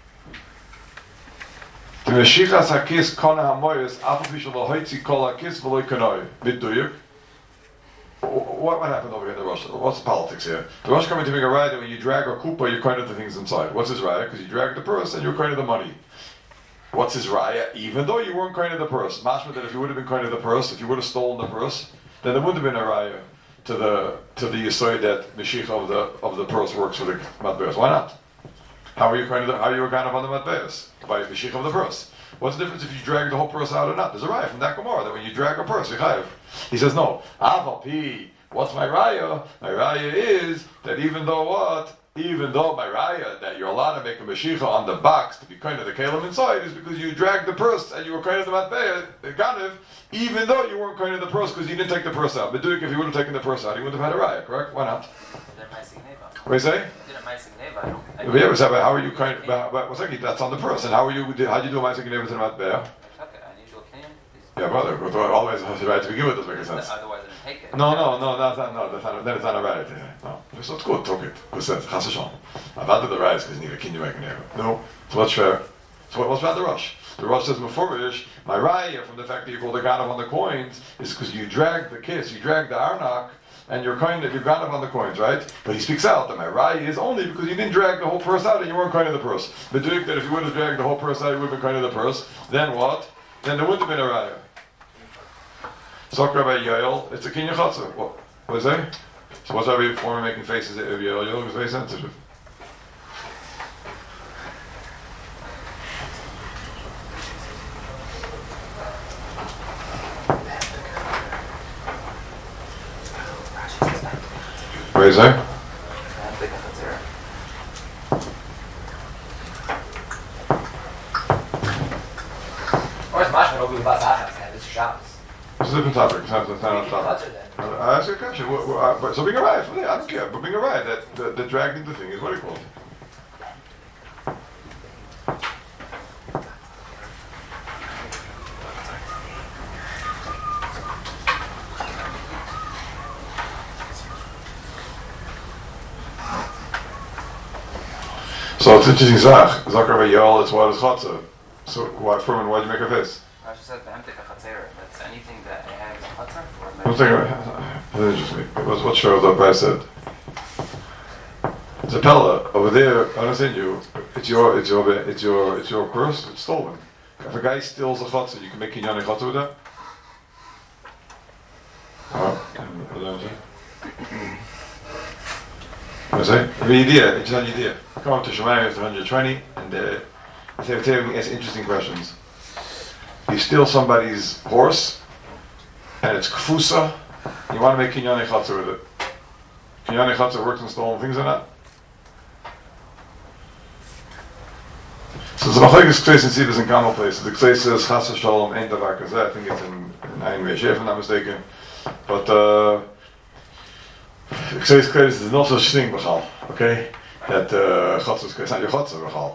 The Meshichas hakis kona hamoyes afafishal lahoitzi kol hakis v'loy kanoi. Meduyuk. What, what happened over here in the Rosh? What's the politics here? The Rosh coming to make a raya that when you drag a kupa, you're kind of the things inside. What's his raya? Because you drag the purse and you're kind of the money. What's his raya? Even though you weren't kind of the purse. Mashma that if you would have been kind of the purse, if you would have stolen the purse, then there wouldn't have been a raya to the to the yisoid that Mashiach of the of the purse works for the matbeas. Why not? How are you kind of the, how are you a kind of on the matbeas? By Mashiach of the purse. What's the difference if you drag the whole purse out or not? There's a raya from that Gemara that when you drag a purse, you chayav. He says no. Aval pi. What's my raya? My raya is that even though what even though by raya that you're allowed to make a meshicha on the box to be kind of the kalim inside is because you dragged the purse and you were kind of the matbeya, the ganav, even though you weren't kind of the purse because you didn't take the purse out. But doing if you would have taken the purse out, you would have had a raya, correct? Why not? What do you say? If you ever said, how are you kind of, but, but what's like, that's on the purse, and how are you, how do you do a ma'aseh gneva to the matbeya? Yeah, brother, but always has the right to begin with, doesn't make sense. Otherwise, I didn't take it. No, no, no, that's not, no, that's not, then it's not a right. No. So it's good, took it. Who says, Chas Hashem. I've added the rights because you need a kinyu making here. No. So what's fair? So what's about the rush? The rush says, Mefurish, my raya from the fact that you call the ganav on the coins is because you drag the kiss, you drag the arnak, and you're kind of, you're ganav on the coins, right? But he speaks out that my raya is only because you didn't drag the whole purse out and you weren't kind of the purse. But doing that if you would have dragged the whole purse out, you would have been kind of the purse. Then what? Then there wouldn't have been a raya. So Rabbi Yael, it's a kinyan chatzah. What? What is that? So what's Rabbi Foreman making faces at Rabbi Yael? Yael is very sensitive. What is that? Or it's much more over about that. It's Shabbos. It's a different topic. It's not, it's not a topic. I ask you a question. What, what, uh, but, so being a riot, I don't care. But being a riot, that the, the dragging the thing is what do you call it? So it's interesting, Zach. Zach Rabbi Yael, it's what is chatzah. So why, Furman, why'd you make a face? I just said be'emtek chatzera. That's anything that I have is a chatzar. One thing, that's interesting. What's what shows up? I said, it's a pella over there. I understand you. It's your, it's your, it's your, it's your purse. It's stolen. If a guy steals a chatzah, you can make kinyan chatzah with that. Oh, what did I say? What did I say? The idea. It's an idea. Come up to Shemayim after one hundred twenty, and uh, they're telling me interesting questions. You steal somebody's horse, and it's kfusa, you want to make kinyan chatzah with it. Kinyan chatzah works in stolen things or not? So the machlokes k'seis and sivas in common places. The k'seis says chas v'shalom ein davar kazeh. I think it's in Ein Ve'eshef, if I'm not mistaken. But uh, the k'seis k'seis is no such thing, b'chal. Okay, that chatzah is it's not your chatzah, b'chal.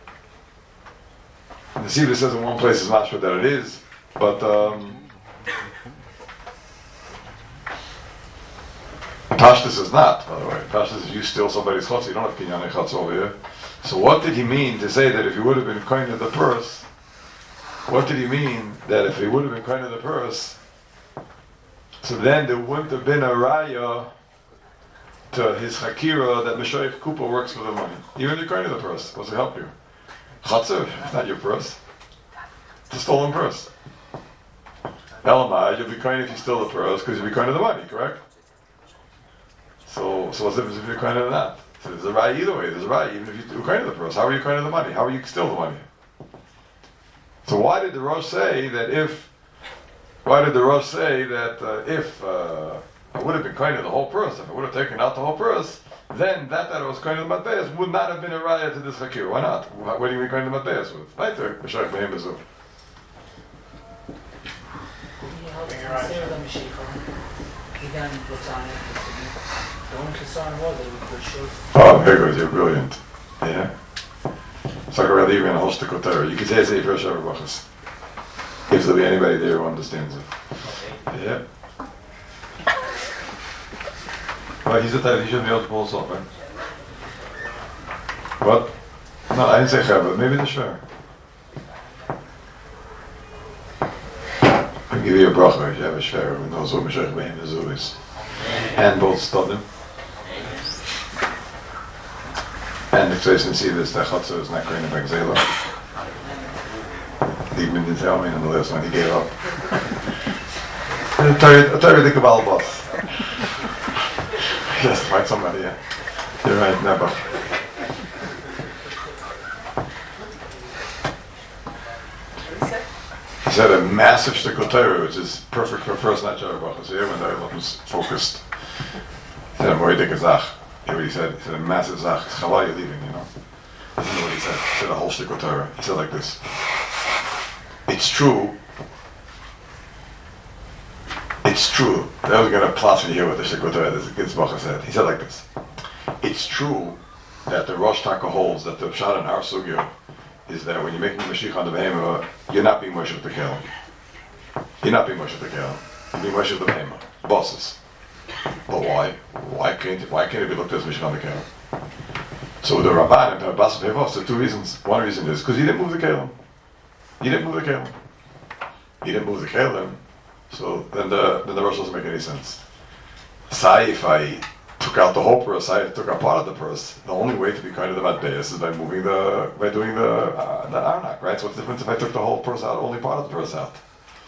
And the Sivas says in one place is not sure that it is, but um, Pashtus is not, by the way. Pashtus is you steal somebody's chatzah, you don't have kinyan chatzah over here. So what did he mean to say that if he would have been kind of the purse, what did he mean that if he would have been kind of the purse, so then there wouldn't have been a raya to his hakira that Meshoich Kupa works for the money. Even if you're kind of the purse, what's it help you? Chatzah, it's not your purse. It's a stolen purse. Elamai, you'll be kind if you steal the purse because you'll be kind of the money, correct? So, so what's the difference if you're kind of that? So there's a right either way. There's a right even if you're kind of the purse. How are you kind of the money? How are you steal the money? So why did the Rosh say that if? Why did the Rosh say that uh, if uh, I would have been kind of the whole purse, if I would have taken out the whole purse, then that that it was kind of the matbeis would not have been a raya to this hakir. Why not? What do you mean kind of the matbeis with? Right there, Meshach Behem Bezu. Oh, very good. You're brilliant. Yeah. So I could rather even host the kotera. You can say it's a fresh brachas. If there'll be anybody there who understands it. Yeah. Well, he's the type, he shouldn't be able to pull us off, right? What? No, I didn't say chava. Maybe the shver. I'll give you a bracha if you have a shver who knows what Meshach Behem Bezu is. And both studim. And the k'seis and sivas that chatzah is not going to begzela. Liebman didn't tell me, and the last one he gave up. I'll tell you, I'll tell you the Kabbalah boss. Yes, find somebody, yeah. You're right, never. He said a massive shtickle Torah, which is perfect for first night Shabbat Brachos. So here when the Elam is focused, he said a very big azach. hear what he said? He said a massive zach. How are you leaving? You know. Listen to what he said. He said a whole shtick of Torah. He said like this. It's true. It's true. I was going to plot for you what the shtick of Torah this Gitzbacher said. He said like this. It's true that the Rosh Taka holds that the Pshat in our sugya is that when you're making Mashiach on the Behemah, you're not being Moshe the Kelim. You're not being Moshe the Kelim. You're being Moshe the Behemah. Bosses. But why? Why can't why can't it be looked at as Mashiach on the Kelim? So the Ramban and Bas Pevos, there are two reasons. One reason is because you didn't move the Kelim. You didn't move the Kelim. You didn't move the Kelim. So then the then the Rosh doesn't make any sense. Say if I took out the whole purse, I took out part of the purse. The only way to be kind of the Matbeis is by moving the, by doing the uh, the Arnak, right? So what's the difference if I took the whole purse out, only part of the purse out?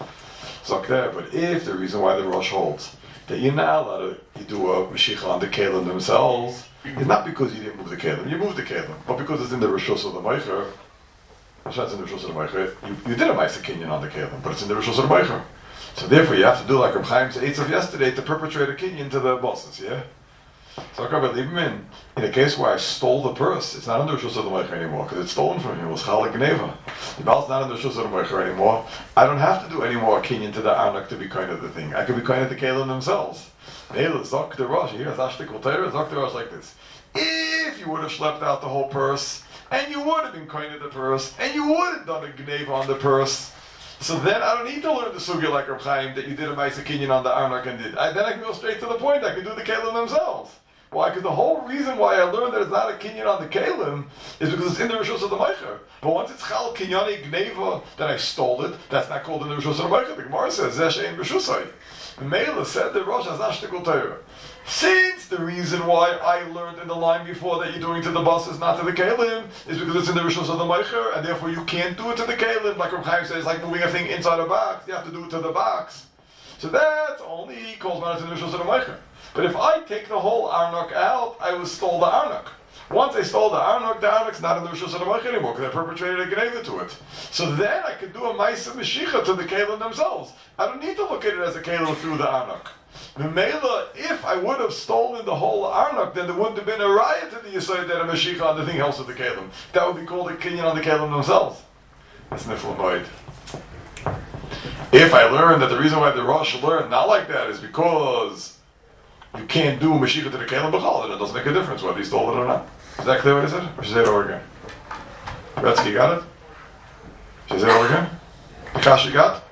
So there. But if the reason why the Rosh holds that you're not allowed to you do a Mashiach on the Kelim themselves, it's not because you didn't move the Kelim. You moved the Kelim, but because it's in the Rishus of the Meicher. It's in the Rishus of the Meicher. You, you did a Ma'aseh Kinyan on the Kelim, but it's in the Rishus of the Meicher. So therefore, you have to do like Reb Chaim's eights of yesterday to perpetrate a Kinyan to the bosses. Yeah. So I can't leave him in. In a case where I stole the purse, it's not in the Rishus of the Meicher anymore because it's stolen from him. It was Chalak Gneva. The Baal's not in the Rishus of the Meicher anymore. I don't have to do any more Kinyan to the Arnak to be kind of the thing. I can be kind of the Kelim themselves. Neil, Zok the Rosh, here, Zashtik Voltaire, Zok the Rosh like this. If you would have schlepped out the whole purse, and you would have been kind of the purse, and you would have done a Gneva on the purse, so then I don't need to learn the sugya like Reb Chaim that you did a Ma'aseh Kinyan on the Arnak and did. I, then I can go straight to the point. I can do the Kelim themselves. Why? Because the whole reason why I learned that it's not a Kinyan on the Kelim is because it's in the Rishus of the Meicher. But once it's Chal Kinyani Gneva, then I stole it. That's not called in the Rishus of the Meicher. The Gemara says Zesh Ein B'Shusay. The Mela said the Rosh Hazashtikul Torah. Since the reason why I learned in the line before that you're doing to the buses, not to the Kelim, is because it's in the Rishus of the Meicher, and therefore you can't do it to the Kelim. Like Reb Chaim says, like moving a thing inside a box, you have to do it to the box. So that's only calls man in the Rishus of the Meicher. But if I take the whole Arnak out, I was stole the Arnak. Once I stole the Arnak, the Arnak's not in the Rishus of the Meicher anymore because I perpetrated a Gneva to it. So then I could do a Ma'aseh Mashiach to the Kelim themselves. I don't need to look at it as a Kelim through the Arnak. Memela, if I would have stolen the whole Arnak, then there wouldn't have been a riot to the Yisrael that a Mashiach on the thing else with the Kelim. That would be called a Kinyan on the Kelim themselves. That's Nifl Moed. If I learned that the reason why the Rosh learned not like that is because you can't do Mashiach to the Kelim B'chal, then it doesn't make a difference whether he stole it or not. Is that clear what I said? Or should I say it over again? Gretzky, you got it? Should I say it over again? The Kash you got?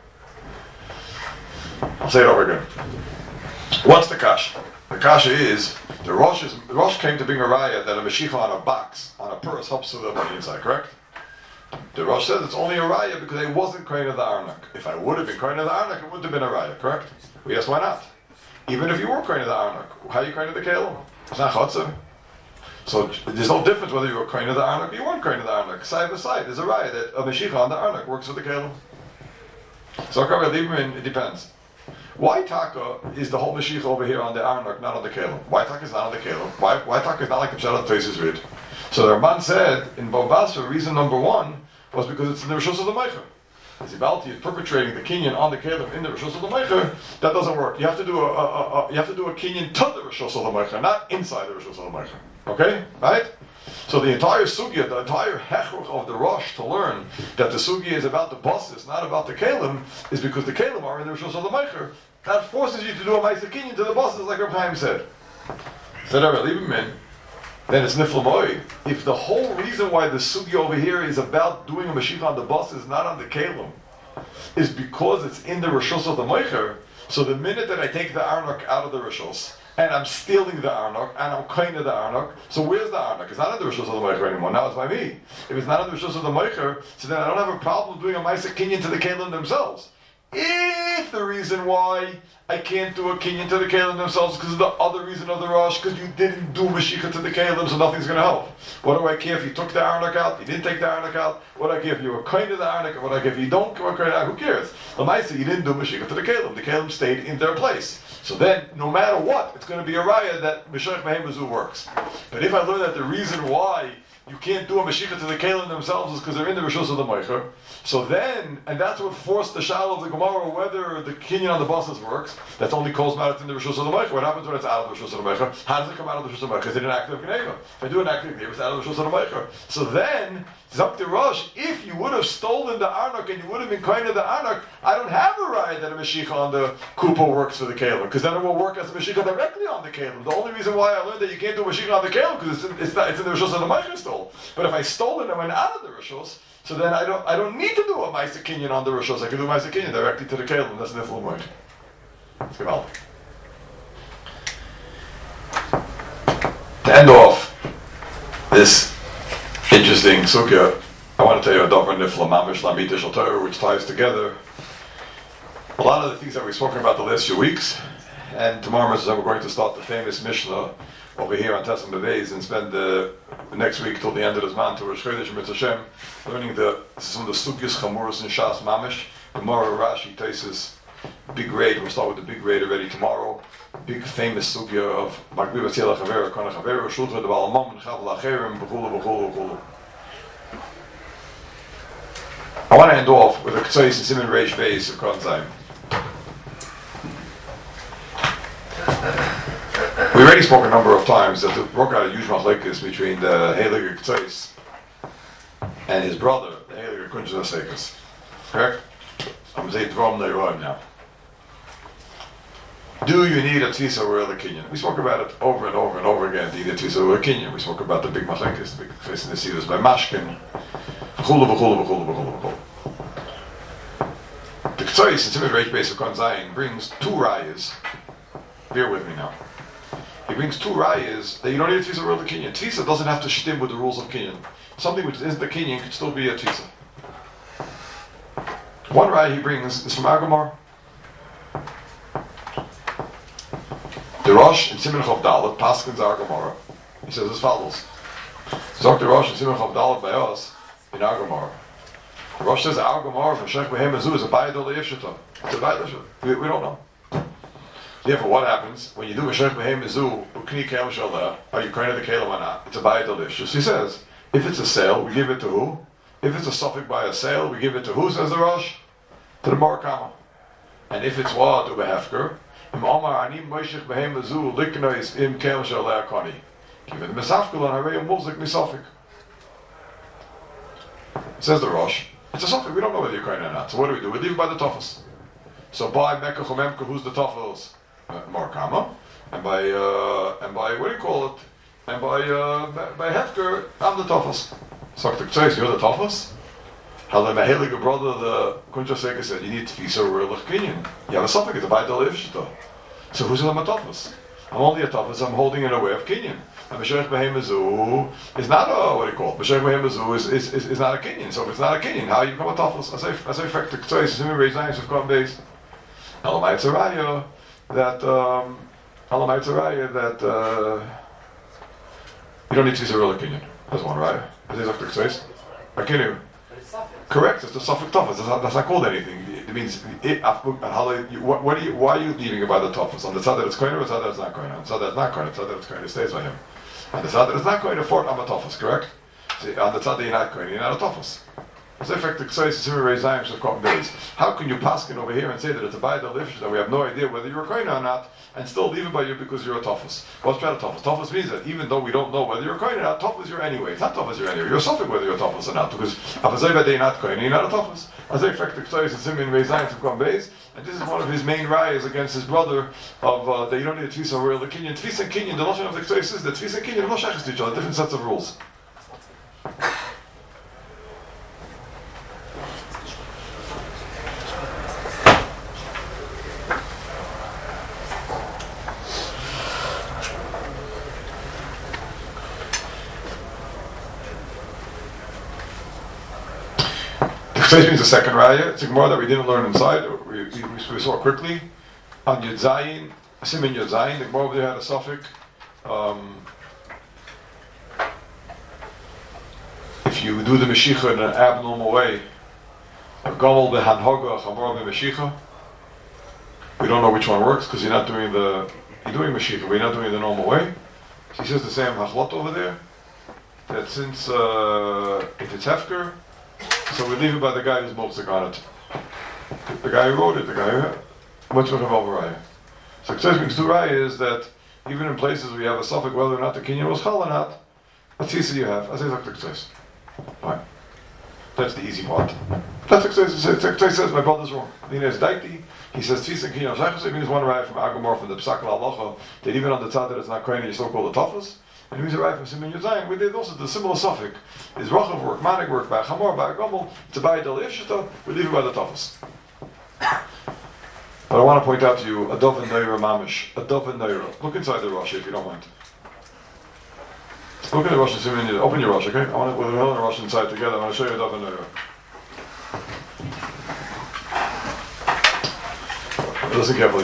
I'll say it over again. What's the Kash? The Kasha is, the Rosh is, the Rosh came to bring a raya that a Mashiach on a box, on a purse, helps with the money inside, correct? The Rosh says it's only a raya because I wasn't kind of the Arnak. If I would have been kind of the Arnak, it wouldn't have been a raya, correct? Well, yes, why not? Even if you were kind of the Arnak, how are you kind of the Kelim? It's not Chotzer. So there's no difference whether you were kind of the Arnak or you weren't kind of the Arnak. Side by side, there's a raya that a Mashiach on the Arnak works with the Kelim. So it depends. Why Taka is the whole Mashiach over here on the Arnak, not on the Kelim? Why Taka is not on the Kelim? Why, why Taka is not like the Pshat Tosis read? So the Ramban said in Bavasra, reason number one was because it's in the Rishus of the Meicher. As Ibalti is perpetrating the Kinyan on the Kelim in the Rishus of the Meicher, that doesn't work. You have to do a, a, a, a you have to do a Kinyan to the Rishus of the Meicher, not inside the Rishus of the Meicher. Okay, right? So the entire sugya, the entire hechruch of the Rosh to learn that the sugya is about the bosses, not about the Kelim, is because the Kelim are in the Rishus of the Meicher. That forces you to do a Ma'aseh Kinyan to the bosses, like Reb Chaim said. Said, all right, leave him in. Then it's Nifl Moed. If the whole reason why the sugya over here is about doing a Mashiach on the bosses, not on the Kelim, is because it's in the Rishus of the Meicher, so the minute that I take the Arnak out of the Rishus, and I'm stealing the Arnak, and I'm kind of the Arnak, so where's the Arnak? It's not in the Rishus of the Meicher anymore, now it's by me. If it's not in the Rishus of the Meicher, so then I don't have a problem doing a Ma'aseh Kinyan to the Kelim themselves. If the reason why I can't do a Kinyan to the Kelim themselves because of the other reason of the Rosh, because you didn't do Mashiach to the Kelim, so nothing's going to help. What do I care if you took the Arnak out, you didn't take the Arnak out? What do I care if you were kind of the Arnak, what do I care if you don't come kind of Who cares? The Maisa, you didn't do Mashiach to the Kelim. The Kelim stayed in their place. So then, no matter what, it's going to be a raya that Mashiach Mehem Mizu works. But if I learn that the reason why you can't do a Mashiach to the Kalim themselves is because they're in the Rishus of the Meicher. So then, and that's what forced the Shal of the Gemara whether the Kinyan on the buses works. That's only calls out in the Rishus of the Meicher. What happens when it's out of the Rishus of the Meicher? How does it come out of the Rishus of the Meicher? It's in an active Gneva. If I do an active Gneva, it's out of the Rishus of the Meicher. So then, Zakti Rosh, if you would have stolen the Arnak and you would have been kind of the Arnak, I don't have a right that a Mashiach on the Kupa works for the Kalim, because then it will work as a Mashiach directly on the Kalim. The only reason why I learned that you can't do Mashiach on the Kalim because it's in, it's, not, it's in the Rishus of the Meicher still. But if I stole it and went out of the Rishus, so then I don't I don't need to do a Ma'aser Kinyan on the Rishus. I can do Ma'aser Kinyan directly to the Kalim. That's Nifl Moed. It's Gewalt. To end off this interesting sugya, I want to tell you a Dover Nifla Mamish Lamita Shel Torah, which ties together a lot of the things that we've spoken about the last few weeks. And tomorrow, we're going to start the famous Mishnah over here on Tessim Bebeis and spend the next week till the end of this month to Rosh Chodesh Mitzvah Hashem, learning the some of the sugyas chamuras and shas mamish. Tomorrow Rashi Taisus, big grade. We'll start with the big grade already tomorrow. Big famous sugya of Magbi Batzila Chavera, Kona Chavera, Shulcha de Balamam, and Chavel Acherim, Bechulu, Bechulu, Bechulu. I want to end off with a K'tzais and Simon Reish Beis of Konzayim. We already spoke a number of times that the broke out a huge machlekes between the Heiliger K'tzais and his brother, the Heiliger Kunjel Sekas. Correct? I'm saying Dvom Leiroim now. Do you need a Tzisa or a Kinyan? We spoke about it over and over and over again. Do you need a Tzisa or a Kinyan? We spoke about the big machlekes, the big face in the Sidus by Mashkin. V'chulu, v'chulu, v'chulu, v'chulu, v'chulu. The K'tzais, in Simon Reish Beis of Konzayin, brings two rayas. Bear with me now. He brings two rayas that you don't need a Tzisa or a Kinyan. Tzisa doesn't have to shtim with the rules of Kinyan. Something which isn't the Kinyan could still be a Tzisa. One raya he brings is from Agamar. The Rosh in Simon Chav Dalet, Paskins Agamara. He says as follows. Zok the Rosh in Simon Chav Dalet by us in Agamara. The Rosh says Agamara from Shech Behem Azu is a Bayadol Yeshita. It's a Bayadol. We, we don't know. Therefore, what happens when you do a Shech Behem Azu, Ukni Kel Shaleh, are you kind of the Kalim or not? It's a Bayadol Yeshita. He says, if it's a sale, we give it to who? If it's a suffix by a sale, we give it to who, says the Rosh? To the Morakama. And if it's what, to Behefker, Im Omar Ani Moishech Behem Azu, Liknois Im Kel Shaleh Akoni. Give it Mesafkul and Harei Mulzik Misafik. Says the Rosh, it's a suffix, we don't know whether you're kind or not. So what do we do? We leave it by the Tofos. So by Mekach Omemka, who's the Tofos? Uh, Morakama. And by, uh, and by, what do you call it? And by, uh, by, by Hefker, I'm the Tofos. So the K'tzais, you're the Tofos? How the Maheliga brother, the Kuncha Seka said, you need to be so real Kinyan. You have a suffix, it's a Baidal Ifshita. So who's the Tofos? I'm only a Tofos, I'm holding in a way of Kinyan. And Meshech Behem Azu is not a, what do you call it? Meshech Behem Azu is, is, is, is not a Kinyan. So if it's not a Kinyan, how you become a Tofos? As I, as I fact, the K'tzais, Simon Reish Beis of Kon Beis. Elamai Tzaraya, that, um, Elamai Tzaraya, that, uh, you don't need to use a real Kinyan. That's one, right? Is it the K'tzais? A Kinyan. Correct, it's the Suffolk Tofos. That's not, that's not called anything. It means, it, how you, what, what are you, why are you leaving it by the Tofos? On the side that it's Koiner or the side that it's not Koiner? On the side that it's not Koiner, the side that it's Koiner stays by him. On the side that it's not Koiner, for it, I'm a Tofos, correct? See, on the side that you're not Koiner, you're not a Tofos. As a fact, the K'tzais is Simon Reish Beis of Kon Beis. How can you paskin over here and say that it's a Baidal Ifsh, that we have no idea whether you're a Koiner or not, and still leave it by you because you're a Tofos? What's that a Tofos? Tofos means that even though we don't know whether you're a Koiner or not, Tofos you're anyway. It's not Tofos you're anyway. You're something whether you're a Tofos or not, because if I say that you're not Koiner, you're not a Tofos. As a fact, the K'tzais is Simon Reish Beis of Kon Beis, and this is one of his main rayas against his brother of uh, that you don't need a Tfisa or a Kinyan. Tfisa and Kinyan, the notion of the K'tzais is that Tfisa and Kinyan are not shachas to each other, different sets of rules. K'tzais means the second raya. It's a Gemara that we didn't learn inside. We, we, we saw quickly. On Yud Zayin, Siman Yud Zayin, the Gemara over there had a suffix. Um, if you do the Meshicha in an abnormal way, a Gomel behanhoga, a Chamor beMeshicha, we don't know which one works because you're not doing the, you're doing Meshicha, but you're not doing it the normal way. She says the same Hachlot over there. that since uh, if it's hefker, so we leave it by the guy who's mosik on it. The guy who wrote it, the guy who what's with Raya. So Ksesmik Raya is that even in places where you have a suffix whether or not the kinyan was chal or not, what tisa you have? I say Ksesmik. Fine. That's the easy part. That's Ksesmik says my brother's wrong. He says Daiti. He says tisa and kinyan shachas. It means one Raya from Agomor from the Psak al that even on the tzad that it's not kohen, you still call it tafas. And it means a Raya from Simin Yudzayin. We did also the similar suffix is rachav work, manik work by chamor by gomel. It's a bayit al ifshita. We leave it by the tafas. But I want to point out to you a dov and neira mamish, a dov and neira. Look inside the Rosh if you don't mind. Look at the Rosh and open your Rosh, okay? I want to, with the Hill and the Rosh inside together, I want to show you a dov and neira. Listen carefully.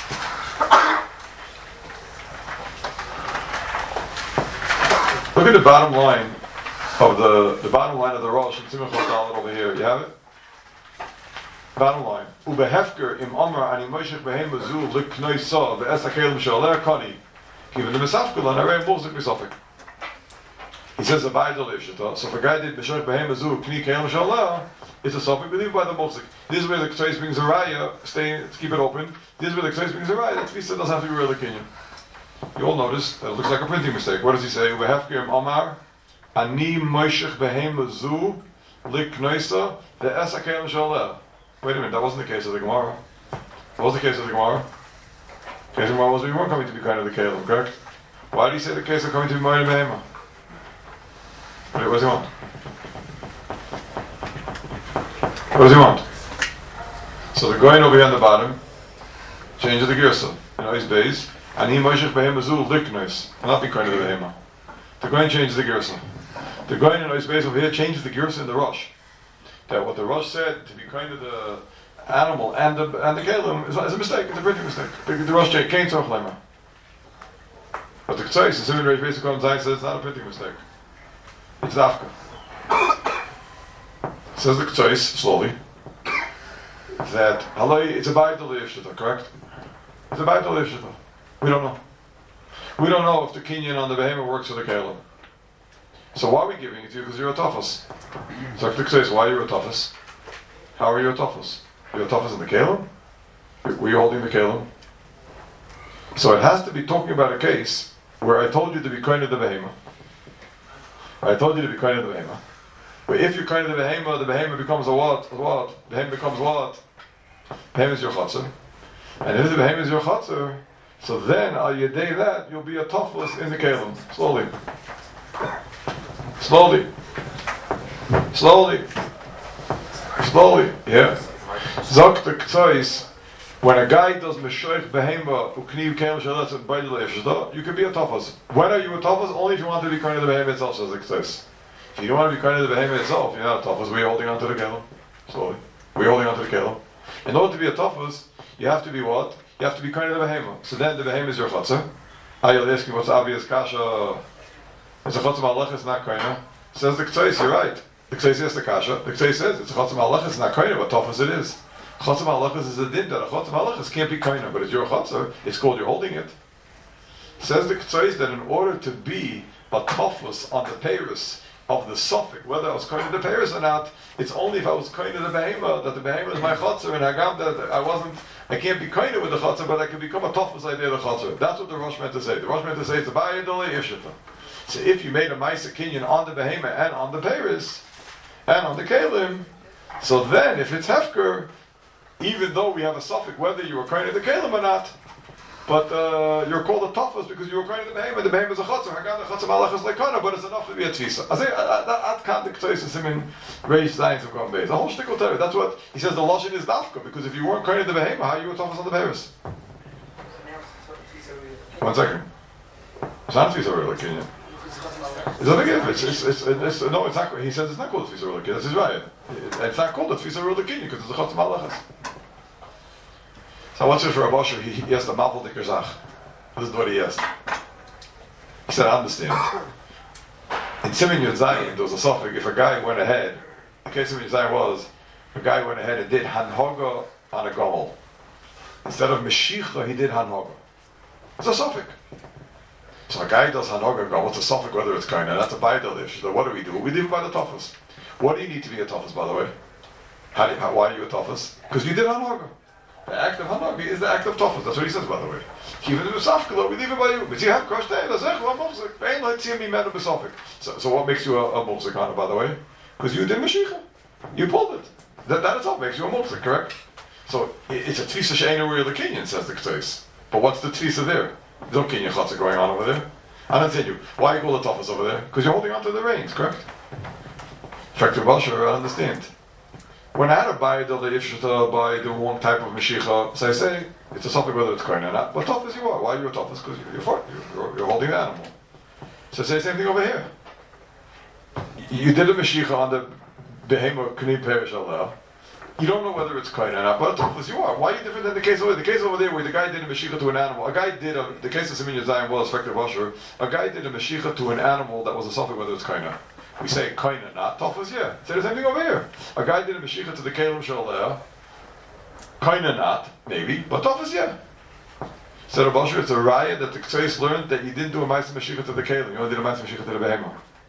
Look at the bottom line of the the bottom line of the Rosh and Simon Chosdalet over here. You have it? Bottom line. Ubehefker im Amar ani Moshech behem azul liknoisa ve'es hakelim she'aleh kani given the Mesafkul and Arei Mozik Mesafik. He says a Baidal Ishita. So if a guy did Moshech behem azul kni kelim she'aleh, it's a Safik believed by the Mozik. This is where the Ktsois brings a Raya. Stay, let's keep it open. This is where the Ktsois brings a Raya. That Tvisa doesn't have to be real Kinyan. You all notice that it looks like a printing mistake. What does he say? Ubehefker im Amar ani Moshech behem azul liknoisa ve'es hakelim she'aleh. Wait a minute, that wasn't the case of the Gemara. What was the case of the Gemara? The case of the Gemara was we weren't coming to be kind of the Kalim, correct? Why did he say the case of coming to be Moed Behema? What does he want? What does he want? So the going over here on the bottom changes the Girsa. You know, his base. And he Moshech Behema Zul Liknois. Not be kind of the Behema. The going changes the Girsa. The going in his base over here changes the Girsa in the Rosh. That what the Rosh said to be kind of the animal and the and the Kalim is, is a mistake, it's a printing mistake. The, the Rosh said, Kain Tzorch Lema. But the Ktsois, the Simon Reish Basic on Zayin says it's not a printing mistake. It's Dafka. Says the Ktsois, slowly, that Halai, it's a Bayit Al-Yishita, correct? It's a Bayit Al-Yishita. We don't know. We don't know if the Kinyan on the Behemoth works for the Kalim. So why are we giving it to you? Because you're a Tafas. So if the says, why are you a Tafas? How are you a Tafas? You're a Tafas in the Kalim? Were you holding the Kalim? So it has to be talking about a case where I told you to be kind of the Behemoth. I told you to be kind of the Behemoth. But if you're kind of the Behemoth, the Behemoth becomes a what? A what? Behemoth becomes what? Behemoth is your Chatzar. And if the Behemoth is your Chatzar, so then, al yedei that, you'll be a Tafas in the Kalim. Slowly. Slowly. Slowly. Slowly. Yeah. Zok the Ktsois, when a guy does Meshoich Behema Ukniv Kel Shalat and Baidul Yeshda, you can be a Tafas. When are you a Tafas? Only if you want to be kind of the Behema itself, says the Ktsois. If you don't want to be kind of the Behema itself, you're not a Tafas. We're holding on to the Kelim. Slowly. We're holding on to the Kelim. In order to be a Tafas, you have to be what? You have to be kind of the Behema. So then the Behema is your Chatzah. Ah, you'll ask me what's the obvious Kasha. It's a Chatzah Malach, it's not Koina. Says the Ktsois, you're right. The Ktsois says the Kasha. The Ktsois says it's a Chatzah Malach, it's not Koina, but Tafas it is. Chatzah Malach is a din that a Chatzah Malach can't be Koina, but it's your Chatzah, it's called you're holding it. Says the Ktsois that in order to be a Tafas on the Paris of the Suffolk, whether I was Koina the Paris or not, it's only if I was Koina the Behema, that the Behema is my Chatzah, and Hagam that I wasn't, I can't be Koina with the Chatzah, but I can become a Tafas idea of the Chatzah. That's what the Rosh meant to say. The Rosh meant to say it's a Bayadole Yeshita. So if you made a Maisa Kinyan on the Behema and on the Paris and on the Kalim, so then if it's Hefker, even though we have a suffix whether you were kind of the Kalim or not, but uh, you're called a Tafas because you were kind of the Behema, the Behema is a Chatzah, Hagan the Chatzah Malach is like Kana, but it's enough to be a Tfisa. I say, that can't dictate him in Reish Zayin of Gon Beis. The whole shtick will tell you. That's what he says the Lashon is Dafka, because if you weren't kind of the Behema, how you were Tafas on the Paris? One second. It's not Tfisa really, Kinyan. It's not a gift. It's, it's, it's, it's, no, it's not. He says it's not called a Tfisa Rulikin. That's his right. It's not called a Tfisa Rulikin because it's a Chatzah Malachas. So what's it for Rabbi Asher? He, he asked a Mapel Dikerzach. This is what he asked. He said, I understand. In Siman Yud Zayin, there was a suffix. If a guy went ahead, the case of Yud Zayin was, a guy went ahead and did Hanhoga on a Gomel. Instead of Meshicha, he did Hanhoga. It's a suffix. So a guy does Hanoga go, what's the suffix whether it's kind of, that's a Baidal issue. So what do we do? We leave it by the toughest. What do you need to be a toughest, by the way? How do you, how, why are you a toughest? Because you did Hanoga. The act of Hanoga is the act of toughest. That's what he says, by the way. Even if it's Safkalo, we leave it by you. But you have crushed day, that's echt, well, Mosik. Ain't like seeing me man of a suffix. So, so what makes you a, a Mosik, by the way? Because you did Mashiach. You pulled it. That, that itself makes you a Mosik, correct? So it, it's a Tvisa She'ena Real Kinyan, says the K'tais. But what's the Tvisa there? There's no Kinyan Chatzah going on over there. I don't tell you. Why you call the toughest over there? Because you're holding on to the reins, correct? Factor Basher, I understand. When I had a Baidal, the Ishta by the one type of Mashiach, so I say, it's a something whether it's kind or not. But tough as you are. Why are you a toughest? Because you're, you're, you're, you're holding the animal. So say the same thing over here. You did a Mashiach on the Behemoth K'nei Perish Allah. You don't know whether it's kind or not, but tough as you are. Why are you different than the case over there? The case over there where the guy did a Mashiach to an animal. A guy did a, the case of Simin Yadayim was effective Usher. A guy did a Mashiach to an animal that was a something whether it's kind or not. We say kind or not, tough as yeah. Say the same thing over here. A guy did a Mashiach to the Kalim Shaleh. Kind or not, maybe, but tough as yeah. Said Rav Asher, it's a raya that the K'tais learned that you didn't do a Ma'aseh Mashiach to the Kalim, you only did a Ma'aseh Mashiach to the Behemoth.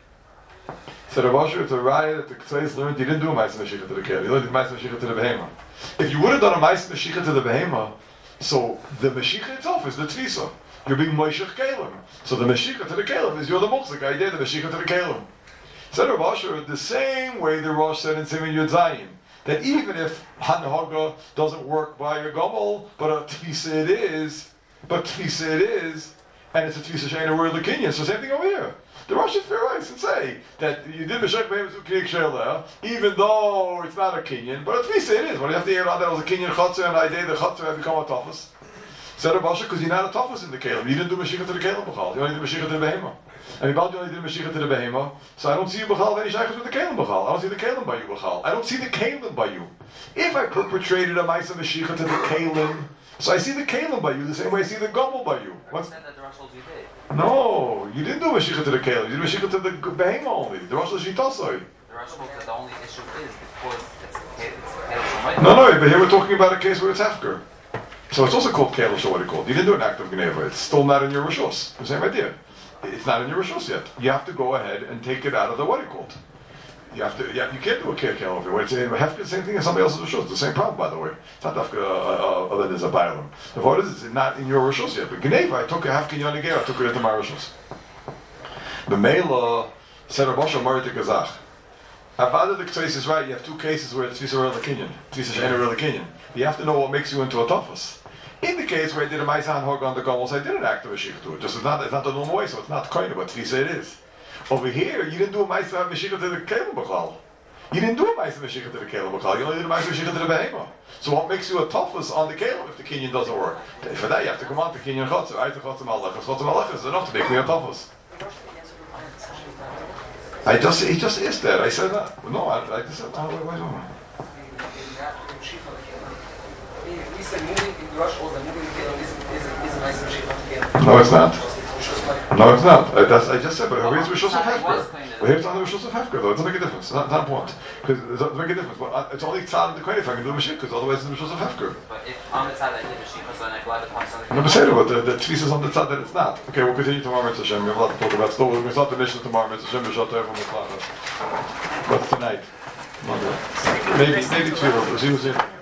Said Rav Asher, it's a raya that the K'tais learned you didn't do a Ma'aseh Mashiach to the Kalim, you only did a Ma'aseh Mashiach to the Behemoth. If you would have done a Ma'aseh Mashiach to the Behemoth, so the Mashiach itself is the Tfisa. You're being Moishech Kalim. So the Mashiach to the Kalim is you're the Muchzik, I did the Mashiach to the Kalim. Said Rav Asher, the same way the Rosh said in Siman Yud Zayin, that even if Hanhaga doesn't work by a Gomel, but a Tfisa it is, but Tfisa it is, and it's a Tfisa She'ena Real Kinyan. So same thing over here. The Rosh is fair rights and say that you did Meshach Behemoth to Kinyan She'ela, even though it's not a Kinyan, but a Tfisa it is. When you have to hear out that it was a Kinyan Chatzah, and I did the Chatzah had become a Tafas. Said Rav Asher, because you're not a Tafas in the Kalim. You didn't do Mashiach to the Kalim B'chal. You only did Mashiach to the Behemoth. And you only did Mashiach to the Behemoth. So I don't see you B'chal any Shaykhs with the Kalim B'chal. I don't see the Kalim by you B'chal. I don't see the Kalim by you. If I perpetrated a Ma'aseh Mashiach to the Kalim, so I see the Kalim by you the same way I see the Gomel by you. What's said that the Rosh you did. No, you didn't do Mashiach to the Kalim. You did Mashiach to the Behemoth only. The Rosh Shitasoi. The Rosh said the only issue is because it's a Kalim. No, no, but here we're talking about a case where it's Hefker. So it's also called Kalim, so what it's called. You didn't do an act of Gneva. It's still not in your Rishos. The same idea. It's not in your Rishos yet. You have to go ahead and take it out of the what it called. You have to. Yeah, you can't do a Kalim over here. It's Hefker, the same thing as somebody else's Rishos. The same problem, by the way. It's not Hefker uh, other than a Bailam. The point is, it's not in your Rishos yet. But Gneva, I took a Hefker Yonigeh, I took it into my Rishos. The Mela said Rav Asher Marit Gazach. Avada the K'tais is right. You have two cases where it's Tvisa Real Kinyan, Tvisa She'ena Real Kinyan. You have to know what makes you into a Tafas. In the case where I did a Ma'aseh Hog on the Gomels, I did an act of a Mashiach to it. Just it's not, it's not the normal way, so it's not kind of what Tvisa it is. Over here, you didn't do a Ma'aseh Mashiach to the Kalim B'chal. You didn't do a Ma'aseh Mashiach to the Kalim B'chal. You only did a Ma'aseh Mashiach to the Behemoth. So what makes you a Tafas on the Kalim if the Kinyan doesn't work? For that, you have to come on to Kinyan Chatzah. I to Chatzah Malachas. Chatzah Malachas is enough to make me a Tafas. I just, he just asked that. I said that. No, I, I just said, oh, wait, wait, wait. No, it's not. No, it's not. I, that's, I just said, but here's Rishos of Hefker. But here's on the Rishos of Hefker, though. It doesn't make a difference. It's not, not important. Because it doesn't make a difference. But it's only Tzad and the Kohen if I can do Mashiach, because otherwise it's the Rishos of Hefker. But if on the Tzad I did Mashiach, so I'm glad to come to I'm saying about the, the Tfis is on the Tzad that it's not. Okay, we'll continue tomorrow, Mitzvah Hashem. We have a lot to talk about. Still, we're going to start the mission tomorrow, Mitzvah Hashem. B'shat Tov and What's tonight? Maybe, maybe two. We'll see who's in.